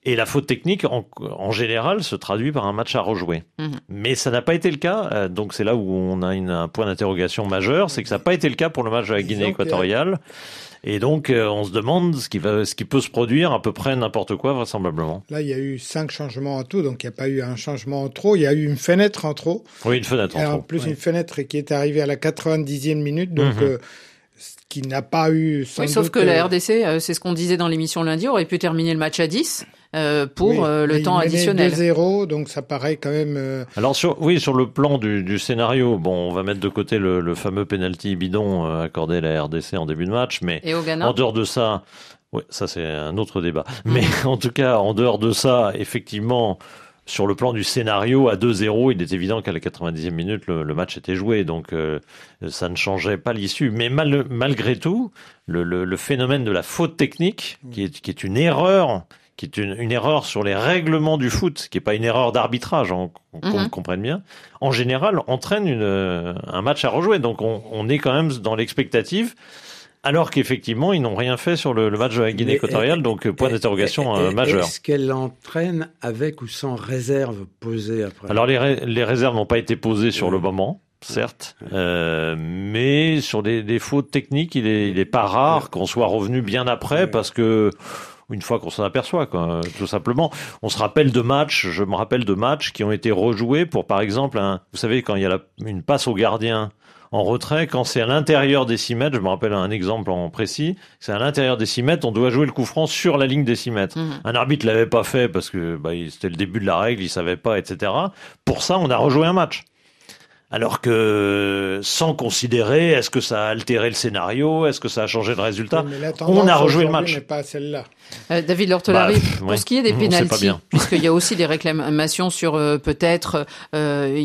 Et la faute technique, en, en général, se traduit par un match à rejouer. Mmh. Mais ça n'a pas été le cas. Euh, donc c'est là où on a une, un point d'interrogation majeur, c'est que ça n'a pas été le cas pour le match de la Guinée équatoriale. Et donc euh, on se demande ce qui va, ce qui peut se produire à peu près n'importe quoi vraisemblablement. Là, il y a eu cinq changements en tout, donc il n'y a pas eu un changement en trop. Il y a eu une fenêtre en trop. Oui, une fenêtre en et trop. En plus, oui. une fenêtre qui est arrivée à la quatre-vingt-dixième minute, donc. Mmh. Euh, qui n'a pas eu sans oui, sauf doute, que la R D C, euh, c'est ce qu'on disait dans l'émission lundi, aurait pu terminer le match à dix euh, pour oui, euh, le temps additionnel. deux zéro, donc ça paraît quand même... Euh... Alors sur, oui, sur le plan du, du scénario, bon, on va mettre de côté le, le fameux penalty bidon euh, accordé à la R D C en début de match, mais Et au Ghana en dehors de ça, ouais, ça c'est un autre débat, mmh. mais en tout cas, en dehors de ça, effectivement... Sur le plan du scénario, à deux zéro, il est évident qu'à la quatre-vingt-dixième minute, le, le match était joué, donc euh, ça ne changeait pas l'issue. Mais mal, malgré tout, le, le, le phénomène de la faute technique, qui est, qui est une erreur, qui est une, une erreur sur les règlements du foot, qui n'est pas une erreur d'arbitrage, hein, qu'on mm-hmm. comprenne bien, en général, entraîne une, un match à rejouer. Donc on, on est quand même dans l'expectative. Alors qu'effectivement, ils n'ont rien fait sur le, le match de la Guinée équatoriale, donc point d'interrogation euh, majeur. Est-ce qu'elle entraîne avec ou sans réserve posée après ? Alors les, ré- les réserves n'ont pas été posées sur le moment, certes, euh, mais sur des, des fautes techniques, il est, il est pas rare qu'on soit revenu bien après, parce que une fois qu'on s'en aperçoit, quoi, tout simplement. On se rappelle de matchs, je me rappelle de matchs qui ont été rejoués pour, par exemple, un, vous savez, quand il y a la, une passe au gardien en retrait, quand c'est à l'intérieur des six mètres, je me rappelle un exemple en précis, c'est à l'intérieur des six mètres, on doit jouer le coup franc sur la ligne des six mètres. Mmh. Un arbitre l'avait pas fait parce que bah, c'était le début de la règle, il savait pas, et cetera. Pour ça, on a rejoué un match. Alors que, sans considérer, est-ce que ça a altéré le scénario, est-ce que ça a changé le résultat, oui, on a rejoué le match. Mais pas celle-là. Euh, David Lortolari, bah, pour ouais. ce qui est des pénaltys, puisqu'il y a aussi des réclamations sur euh, peut-être euh,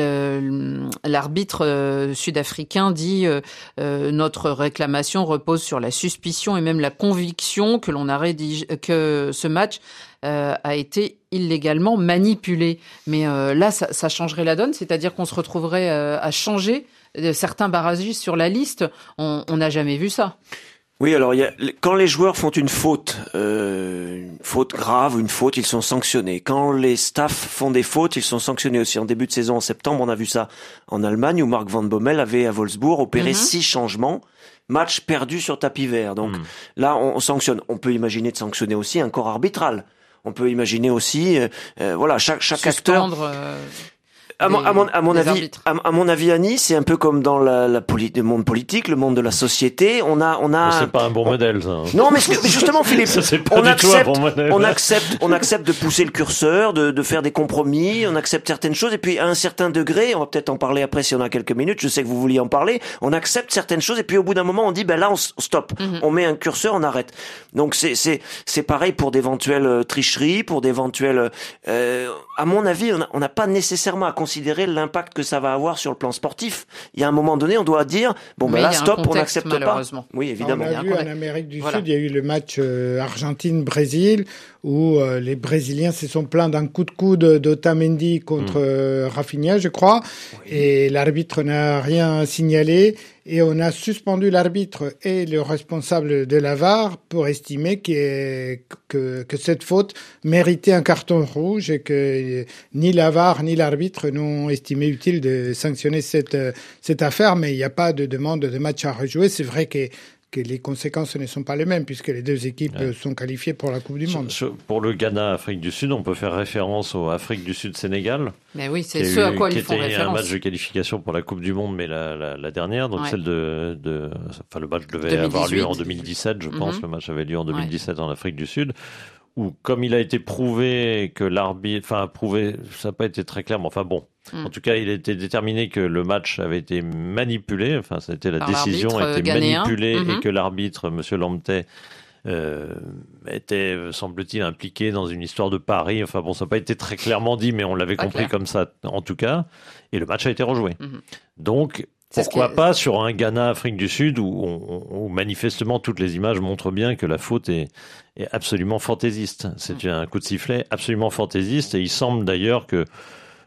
le, l'arbitre euh, sud-africain dit euh, euh, notre réclamation repose sur la suspicion et même la conviction que l'on a rédigé que ce match Euh, a été illégalement manipulé. Mais euh, là, ça, ça changerait la donne, c'est-à-dire qu'on se retrouverait euh, à changer de certains barragistes sur la liste. On n'a jamais vu ça. Oui, alors il y a, quand les joueurs font une faute, euh, une faute grave ou une faute, ils sont sanctionnés. Quand les staffs font des fautes, ils sont sanctionnés aussi. En début de saison, en septembre, on a vu ça en Allemagne, où Mark Van Bommel avait à Wolfsburg opéré mm-hmm. six changements. Match perdu sur tapis vert. Donc mm. là, on, on sanctionne. On peut imaginer de sanctionner aussi un corps arbitral. On peut imaginer aussi, euh, euh, voilà, chaque chaque Suspendre, acteur. Euh, à, mon, à mon à mon avis, à, à mon avis, Annie, c'est un peu comme dans la, la poli- le monde politique, le monde de la société. On a, on a. C'est pas un bon on... modèle, ça. Non, mais, mais justement, Philippe, ça, c'est pas on du accepte, tout un bon modèle. on accepte, on accepte de pousser le curseur, de, de faire des compromis. On accepte certaines choses, et puis à un certain degré, on va peut-être en parler après si on a quelques minutes. Je sais que vous vouliez en parler. On accepte certaines choses, et puis au bout d'un moment, on dit, ben là, on stop. Mm-hmm. On met un curseur, on arrête. Donc c'est, c'est, c'est pareil pour d'éventuelles tricheries, pour d'éventuelles. Euh, à mon avis, on n'a pas nécessairement à considérer l'impact que ça va avoir sur le plan sportif. Il y a un moment donné, on doit dire bon ben là stop, on n'accepte pas. Oui, évidemment. On a vu en Amérique du voilà. Sud, il y a eu le match euh, Argentine-Brésil où euh, les Brésiliens se sont plaints d'un coup de coude d'Otamendi contre mmh. euh, Rafinha, je crois, oui. et l'arbitre n'a rien signalé. Et on a suspendu l'arbitre et le responsable de la V A R pour estimer que, que, que cette faute méritait un carton rouge et que ni la V A R ni l'arbitre n'ont estimé utile de sanctionner cette, cette affaire. Mais il n'y a pas de demande de match à rejouer. C'est vrai que que les conséquences ne sont pas les mêmes puisque les deux équipes ouais. sont qualifiées pour la Coupe du Monde. Pour le Ghana, Afrique du Sud, on peut faire référence au Afrique du Sud-Sénégal. Mais oui, c'est ce eu, à quoi ils font référence. Qui était un match de qualification pour la Coupe du Monde, mais la, la, la dernière, donc ouais. celle de, de, enfin le match devait deux mille dix-huit avoir lieu en deux mille dix-sept, je pense. Mm-hmm. Le match avait lieu en deux mille dix-sept ouais. en Afrique du Sud. Où, comme il a été prouvé que l'arbitre, enfin prouvé, ça n'a pas été très clair, mais enfin bon. Mm. En tout cas, il a été déterminé que le match avait été manipulé, enfin, c'était la Par décision a été ghanéen. manipulée mm-hmm. et que l'arbitre, Monsieur Lamptey, euh, était, semble-t-il, impliqué dans une histoire de pari. Enfin bon, ça n'a pas été très clairement dit, mais on l'avait pas compris clair. Comme ça, en tout cas. Et le match a été rejoué. Mm-hmm. Donc, c'est pourquoi pas sur un Ghana-Afrique du Sud où, où, où manifestement toutes les images montrent bien que la faute est, est absolument fantaisiste. C'est mmh. un coup de sifflet absolument fantaisiste et il semble d'ailleurs que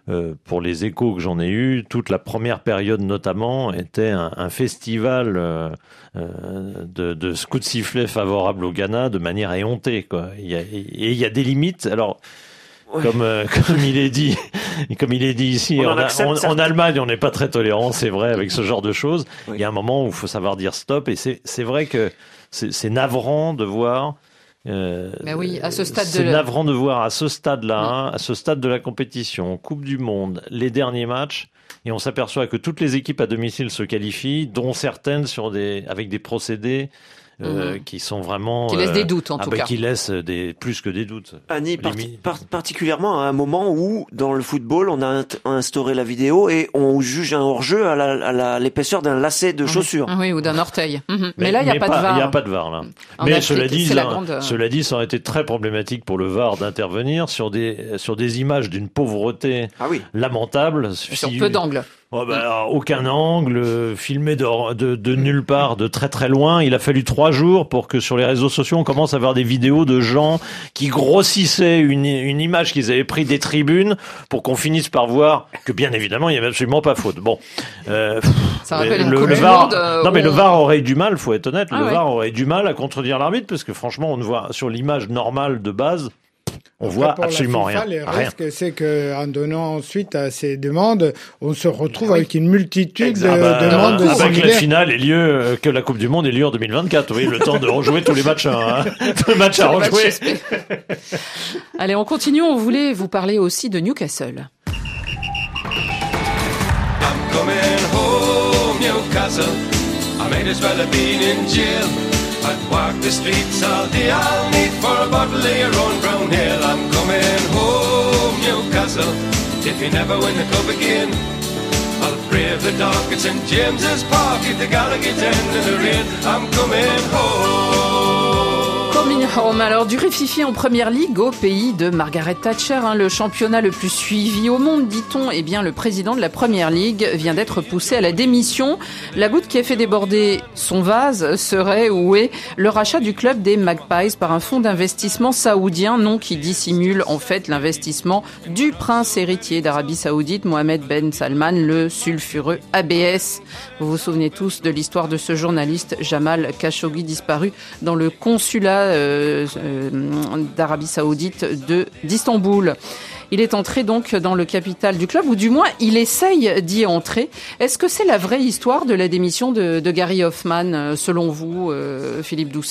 euh, pour les échos que j'en ai eus, toute la première période notamment était un, un festival euh, euh, de, de coups de sifflet favorables au Ghana de manière éhontée, quoi. Il y a, et il y a des limites. Alors, ouais. comme euh, comme il est dit, comme il est dit ici, on en, a, on, en Allemagne, on n'est pas très tolérant, c'est vrai, avec ce genre de choses. Oui. Il y a un moment où il faut savoir dire stop, et c'est c'est vrai que c'est, c'est navrant de voir. Euh, Mais oui, à ce stade c'est de navrant de voir à ce stade-là, hein, à ce stade de la compétition, Coupe du Monde, les derniers matchs, et on s'aperçoit que toutes les équipes à domicile se qualifient, dont certaines sur des avec des procédés euh, mmh. qui sont vraiment qui laissent euh, des doutes en ah tout bah, cas, qui laissent des plus que des doutes. Annie, par- par- particulièrement à un moment où dans le football on a instauré la vidéo et on juge un hors-jeu à, la, à la, l'épaisseur d'un lacet de chaussure. Oui, ou d'un orteil. Mmh. Mais, mais là il y a pas, pas de V A R. Il y a pas de V A R là. En mais Afrique, cela dit, ça, grande... cela dit, ça aurait été très problématique pour le V A R d'intervenir sur des sur des images d'une pauvreté ah oui. lamentable. Sur si... peu d'angles. Oh bah, aucun angle, filmé de, de, de nulle part, de très très loin. Il a fallu trois jours pour que sur les réseaux sociaux on commence à voir des vidéos de gens qui grossissaient une, une image qu'ils avaient pris des tribunes pour qu'on finisse par voir que bien évidemment il n'y avait absolument pas faute. Bon, euh, ça rappelle le, une le V A R, monde, euh, non mais on... le V A R aurait eu du mal, faut être honnête, ah le ouais. V A R aurait eu du mal à contredire l'arbitre parce que franchement on ne voit sur l'image normale de base. On Après, voit pour absolument la FIFA, rien. Le rien. risque, c'est qu'en donnant suite à ces demandes, on se retrouve oui. avec une multitude exact. de bah, demandes euh, similaires. Avec la finale ait lieu, que la Coupe du Monde ait lieu en deux mille vingt-quatre. Oui, le temps de rejouer tous les matchs, hein, tous les matchs à rejouer. Allez, on continue. On voulait vous parler aussi de Newcastle. I'm coming home, Newcastle. I might as well have been in jail. I'd walk the streets all day, I'll need for a bottle of your own brown ale. I'm coming home, Newcastle. If you never win the cup again, I'll brave the dark at Saint James's Park at the Gallagher end in the rain. I'm coming home. Coming home. Alors, du rififi en première ligue au pays de Margaret Thatcher, hein, le championnat le plus suivi au monde, dit-on. Eh bien, le président de la première ligue vient d'être poussé à la démission. La goutte qui a fait déborder son vase serait ou est le rachat du club des Magpies par un fonds d'investissement saoudien, nom qui dissimule en fait l'investissement du prince héritier d'Arabie Saoudite, Mohamed Ben Salman, le sulfureux A B S. Vous vous souvenez tous de l'histoire de ce journaliste Jamal Khashoggi disparu dans le consulat euh, euh, d'Arabie Saoudite de d'Istanbul. Il est entré donc dans le capital du club, ou du moins il essaye d'y entrer. Est-ce que c'est la vraie histoire de la démission de, de Gary Hoffman, selon vous, euh, Philippe Doucet ?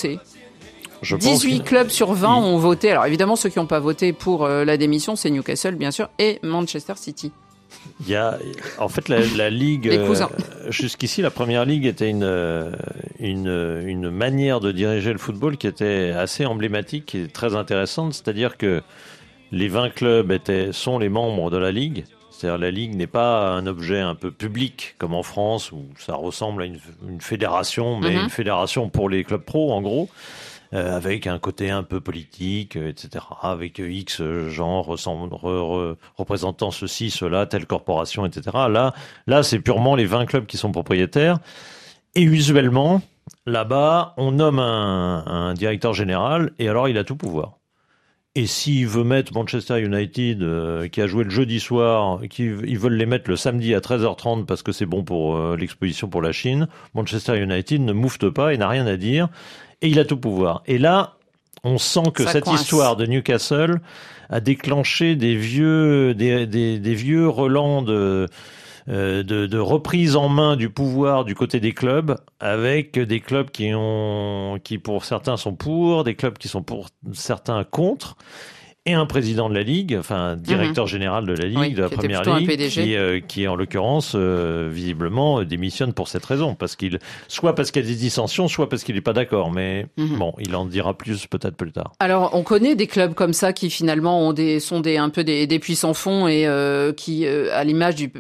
Je dix-huit pense clubs sur vingt ont voté. Alors évidemment, ceux qui n'ont pas voté pour euh, la démission, c'est Newcastle, bien sûr, et Manchester City. Il y a, en fait, la, la ligue, euh, jusqu'ici, la première ligue était une, une, une manière de diriger le football qui était assez emblématique et très intéressante. C'est-à-dire que les vingt clubs étaient, sont les membres de la ligue. C'est-à-dire la ligue n'est pas un objet un peu public comme en France où ça ressemble à une, une fédération, mais mm-hmm. une fédération pour les clubs pro en gros. Euh, avec un côté un peu politique, euh, et cetera, avec euh, X gens ressemble, re, re, représentant ceci, cela, telle corporation, et cetera. Là, là, c'est purement les vingt clubs qui sont propriétaires. Et usuellement, là-bas, on nomme un, un directeur général, et alors il a tout pouvoir. Et s'il veut mettre Manchester United, euh, qui a joué le jeudi soir, qui, ils veulent les mettre le samedi à treize heures trente parce que c'est bon pour euh, l'exposition pour la Chine, Manchester United ne moufte pas et n'a rien à dire. Et il a tout pouvoir. Et là, on sent que Ça cette coince. histoire de Newcastle a déclenché des vieux, des, des, des vieux relents de, euh, de, de reprise en main du pouvoir du côté des clubs, avec des clubs qui ont, qui pour certains sont pour, des clubs qui sont pour certains contre. Et un président de la Ligue, enfin un directeur mmh. général de la Ligue, oui, de la Première Ligue, qui, euh, qui en l'occurrence, euh, visiblement, démissionne pour cette raison. Parce qu'il, soit parce qu'il y a des dissensions, soit parce qu'il n'est pas d'accord. Mais mmh. bon, il en dira plus peut-être plus tard. Alors, on connaît des clubs comme ça qui finalement ont des, sont des, un peu des, des puissants fonds et euh, qui, euh, à l'image du...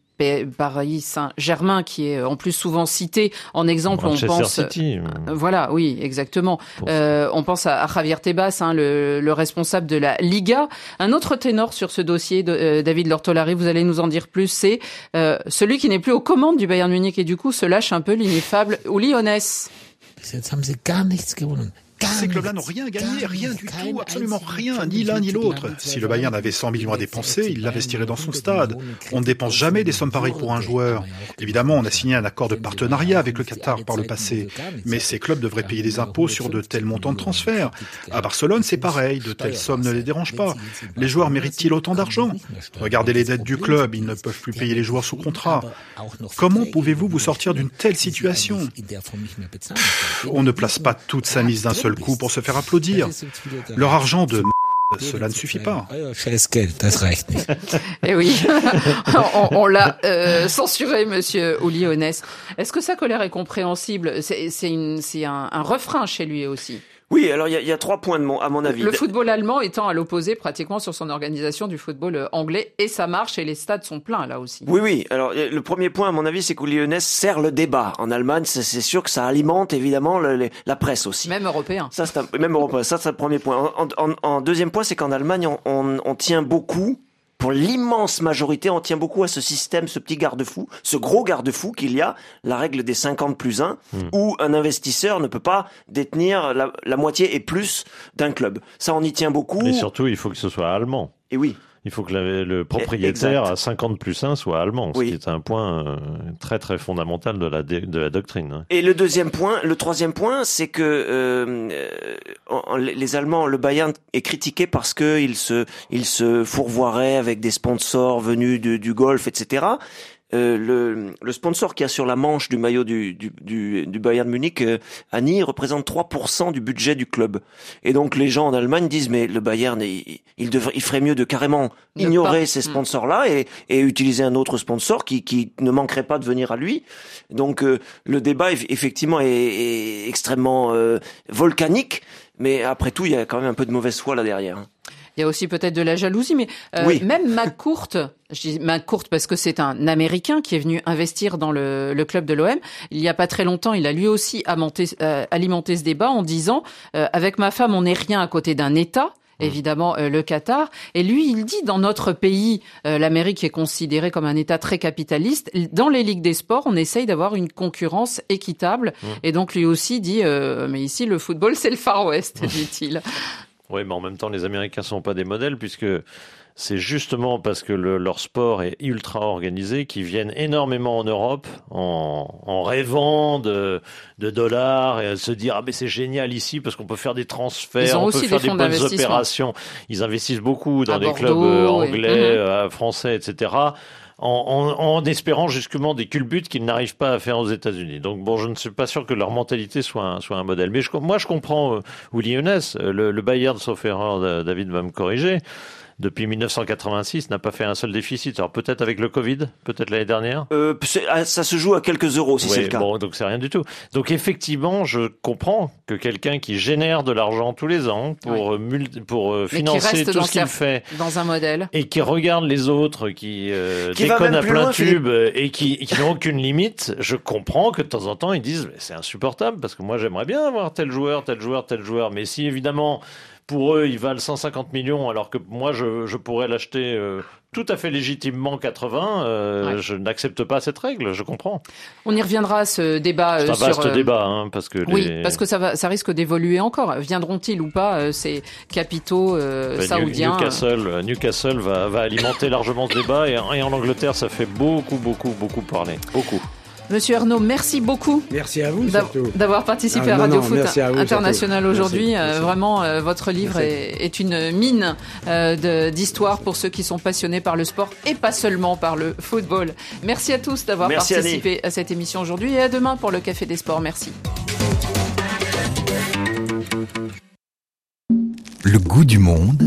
Paris Saint-Germain, qui est en plus souvent cité en exemple. Manchester on pense, City. Euh, voilà, oui, exactement. Euh, on pense à, à Javier Tebas, hein, le, le responsable de la Liga. Un autre ténor sur ce dossier, de, euh, David Lortolari, vous allez nous en dire plus, c'est euh, celui qui n'est plus aux commandes du Bayern Munich et du coup se lâche un peu l'ineffable Uli Hoeneß. Jetzt haben sie gar nichts gewonnen. Ces clubs-là n'ont rien gagné, rien du tout, absolument rien, ni l'un ni l'autre. Si le Bayern avait cent millions à dépenser, il l'investirait dans son stade. On ne dépense jamais des sommes pareilles pour un joueur. Évidemment, on a signé un accord de partenariat avec le Qatar par le passé, mais ces clubs devraient payer des impôts sur de tels montants de transfert. À Barcelone, c'est pareil, de telles sommes ne les dérangent pas. Les joueurs méritent-ils autant d'argent ? Regardez les dettes du club, ils ne peuvent plus payer les joueurs sous contrat. Comment pouvez-vous vous sortir d'une telle situation ? Pff, on ne place pas toute sa mise d'un seul coup pour se faire applaudir. Leur argent de m***, cela ne suffit pas. Eh oui, on, on l'a euh, censuré, monsieur Uli Hoeneß. Est-ce que sa colère est compréhensible ? C'est, c'est, une, c'est un, un refrain chez lui aussi. Oui, alors il y a, y a trois points de mon, à mon avis. Le football allemand étant à l'opposé pratiquement sur son organisation du football anglais, et ça marche et les stades sont pleins là aussi. Oui, oui. Alors le premier point à mon avis, c'est qu'Uli Hoeneß sert le débat. En Allemagne, c'est, c'est sûr que ça alimente évidemment le, le, la presse aussi. Même européen. Ça, c'est un, même européen. Ça, c'est le premier point. En, en, en deuxième point, c'est qu'en Allemagne, on, on, on tient beaucoup. Pour l'immense majorité, on tient beaucoup à ce système, ce petit garde-fou, ce gros garde-fou qu'il y a, la règle des cinquante plus un, mmh. où un investisseur ne peut pas détenir la, la moitié et plus d'un club. Ça, on y tient beaucoup. Et surtout, il faut que ce soit allemand. Et oui. Il faut que le, le propriétaire exact. à cinquante plus un soit allemand, ce oui. qui est un point euh, très très fondamental de la, de la doctrine. Et le deuxième point, le troisième point, c'est que euh, euh, les Allemands, le Bayern est critiqué parce que il se, il se fourvoierait avec des sponsors venus du, du golf, et cetera. Euh, le, le sponsor qui a sur la manche du maillot du, du, du, du Bayern Munich, euh, Annie, représente trois pour cent du budget du club. Et donc les gens en Allemagne disent mais le Bayern, il, il, devrait, il ferait mieux de carrément ignorer pas. ces sponsors-là et, et utiliser un autre sponsor qui, qui ne manquerait pas de venir à lui. Donc euh, le débat effectivement est, est extrêmement euh, volcanique, mais après tout il y a quand même un peu de mauvaise foi là derrière. Il y a aussi peut-être de la jalousie, mais euh, oui. même McCourt, je dis McCourt parce que c'est un Américain qui est venu investir dans le, le club de l'O M. Il y a pas très longtemps, il a lui aussi alimenté, euh, alimenté ce débat en disant euh, « Avec ma femme, on n'est rien à côté d'un État ». Évidemment, euh, le Qatar. Et lui, il dit, dans notre pays, euh, l'Amérique est considérée comme un État très capitaliste. Dans les ligues des sports, on essaye d'avoir une concurrence équitable. Mmh. Et donc, lui aussi dit, euh, mais ici, le football, c'est le Far West, dit-il. Oui, mais en même temps, les Américains sont pas des modèles puisque c'est justement parce que le, leur sport est ultra organisé qu'ils viennent énormément en Europe en, en rêvant de, de dollars et à se dire ah mais c'est génial ici parce qu'on peut faire des transferts, on peut faire des, des bonnes opérations. Ils investissent beaucoup dans à des Bordeaux, clubs anglais, et... français, et cetera. En, en, en espérant justement des culbutes qu'ils n'arrivent pas à faire aux États-Unis. Donc bon, je ne suis pas sûr que leur mentalité soit un, soit un modèle. Mais je, moi, je comprends euh, Uli Hoeneß. Le, le Bayern, sauf erreur, David va me corriger, depuis mille neuf cent quatre-vingt-six, n'a pas fait un seul déficit. Alors peut-être avec le Covid, peut-être l'année dernière. Euh, ça se joue à quelques euros si oui, c'est le cas. Bon, donc c'est rien du tout. Donc effectivement, je comprends que quelqu'un qui génère de l'argent tous les ans pour oui. multi, pour euh, financer tout ce qu'il fait dans un modèle et qui regarde les autres qui, euh, qui déconnent à plein loin, tube Philippe. et qui, qui n'ont aucune limite, je comprends que de temps en temps ils disent mais c'est insupportable parce que moi j'aimerais bien avoir tel joueur, tel joueur, tel joueur. Mais si évidemment pour eux, ils valent cent cinquante millions, alors que moi, je, je pourrais l'acheter euh, tout à fait légitimement quatre-vingts. Euh, ouais. Je n'accepte pas cette règle, je comprends. On y reviendra à ce débat. C'est un sur, vaste euh, débat, hein, parce que oui, les... parce que ça va, ça risque d'évoluer encore. Viendront-ils ou pas euh, ces capitaux euh, ben, saoudiens? Newcastle, Newcastle va, va alimenter largement ce débat, et, et en Angleterre, ça fait beaucoup, beaucoup, beaucoup parler, beaucoup. Monsieur Arnaud, merci beaucoup. Merci à vous surtout. D'avoir participé ah, à Radio non, Foot International surtout. aujourd'hui. Merci, merci. Euh, vraiment, euh, votre livre est, est une mine euh, de, d'histoire pour ceux qui sont passionnés par le sport et pas seulement par le football. Merci à tous d'avoir merci participé Annie. à cette émission aujourd'hui et à demain pour le Café des Sports. Merci. Le goût du monde.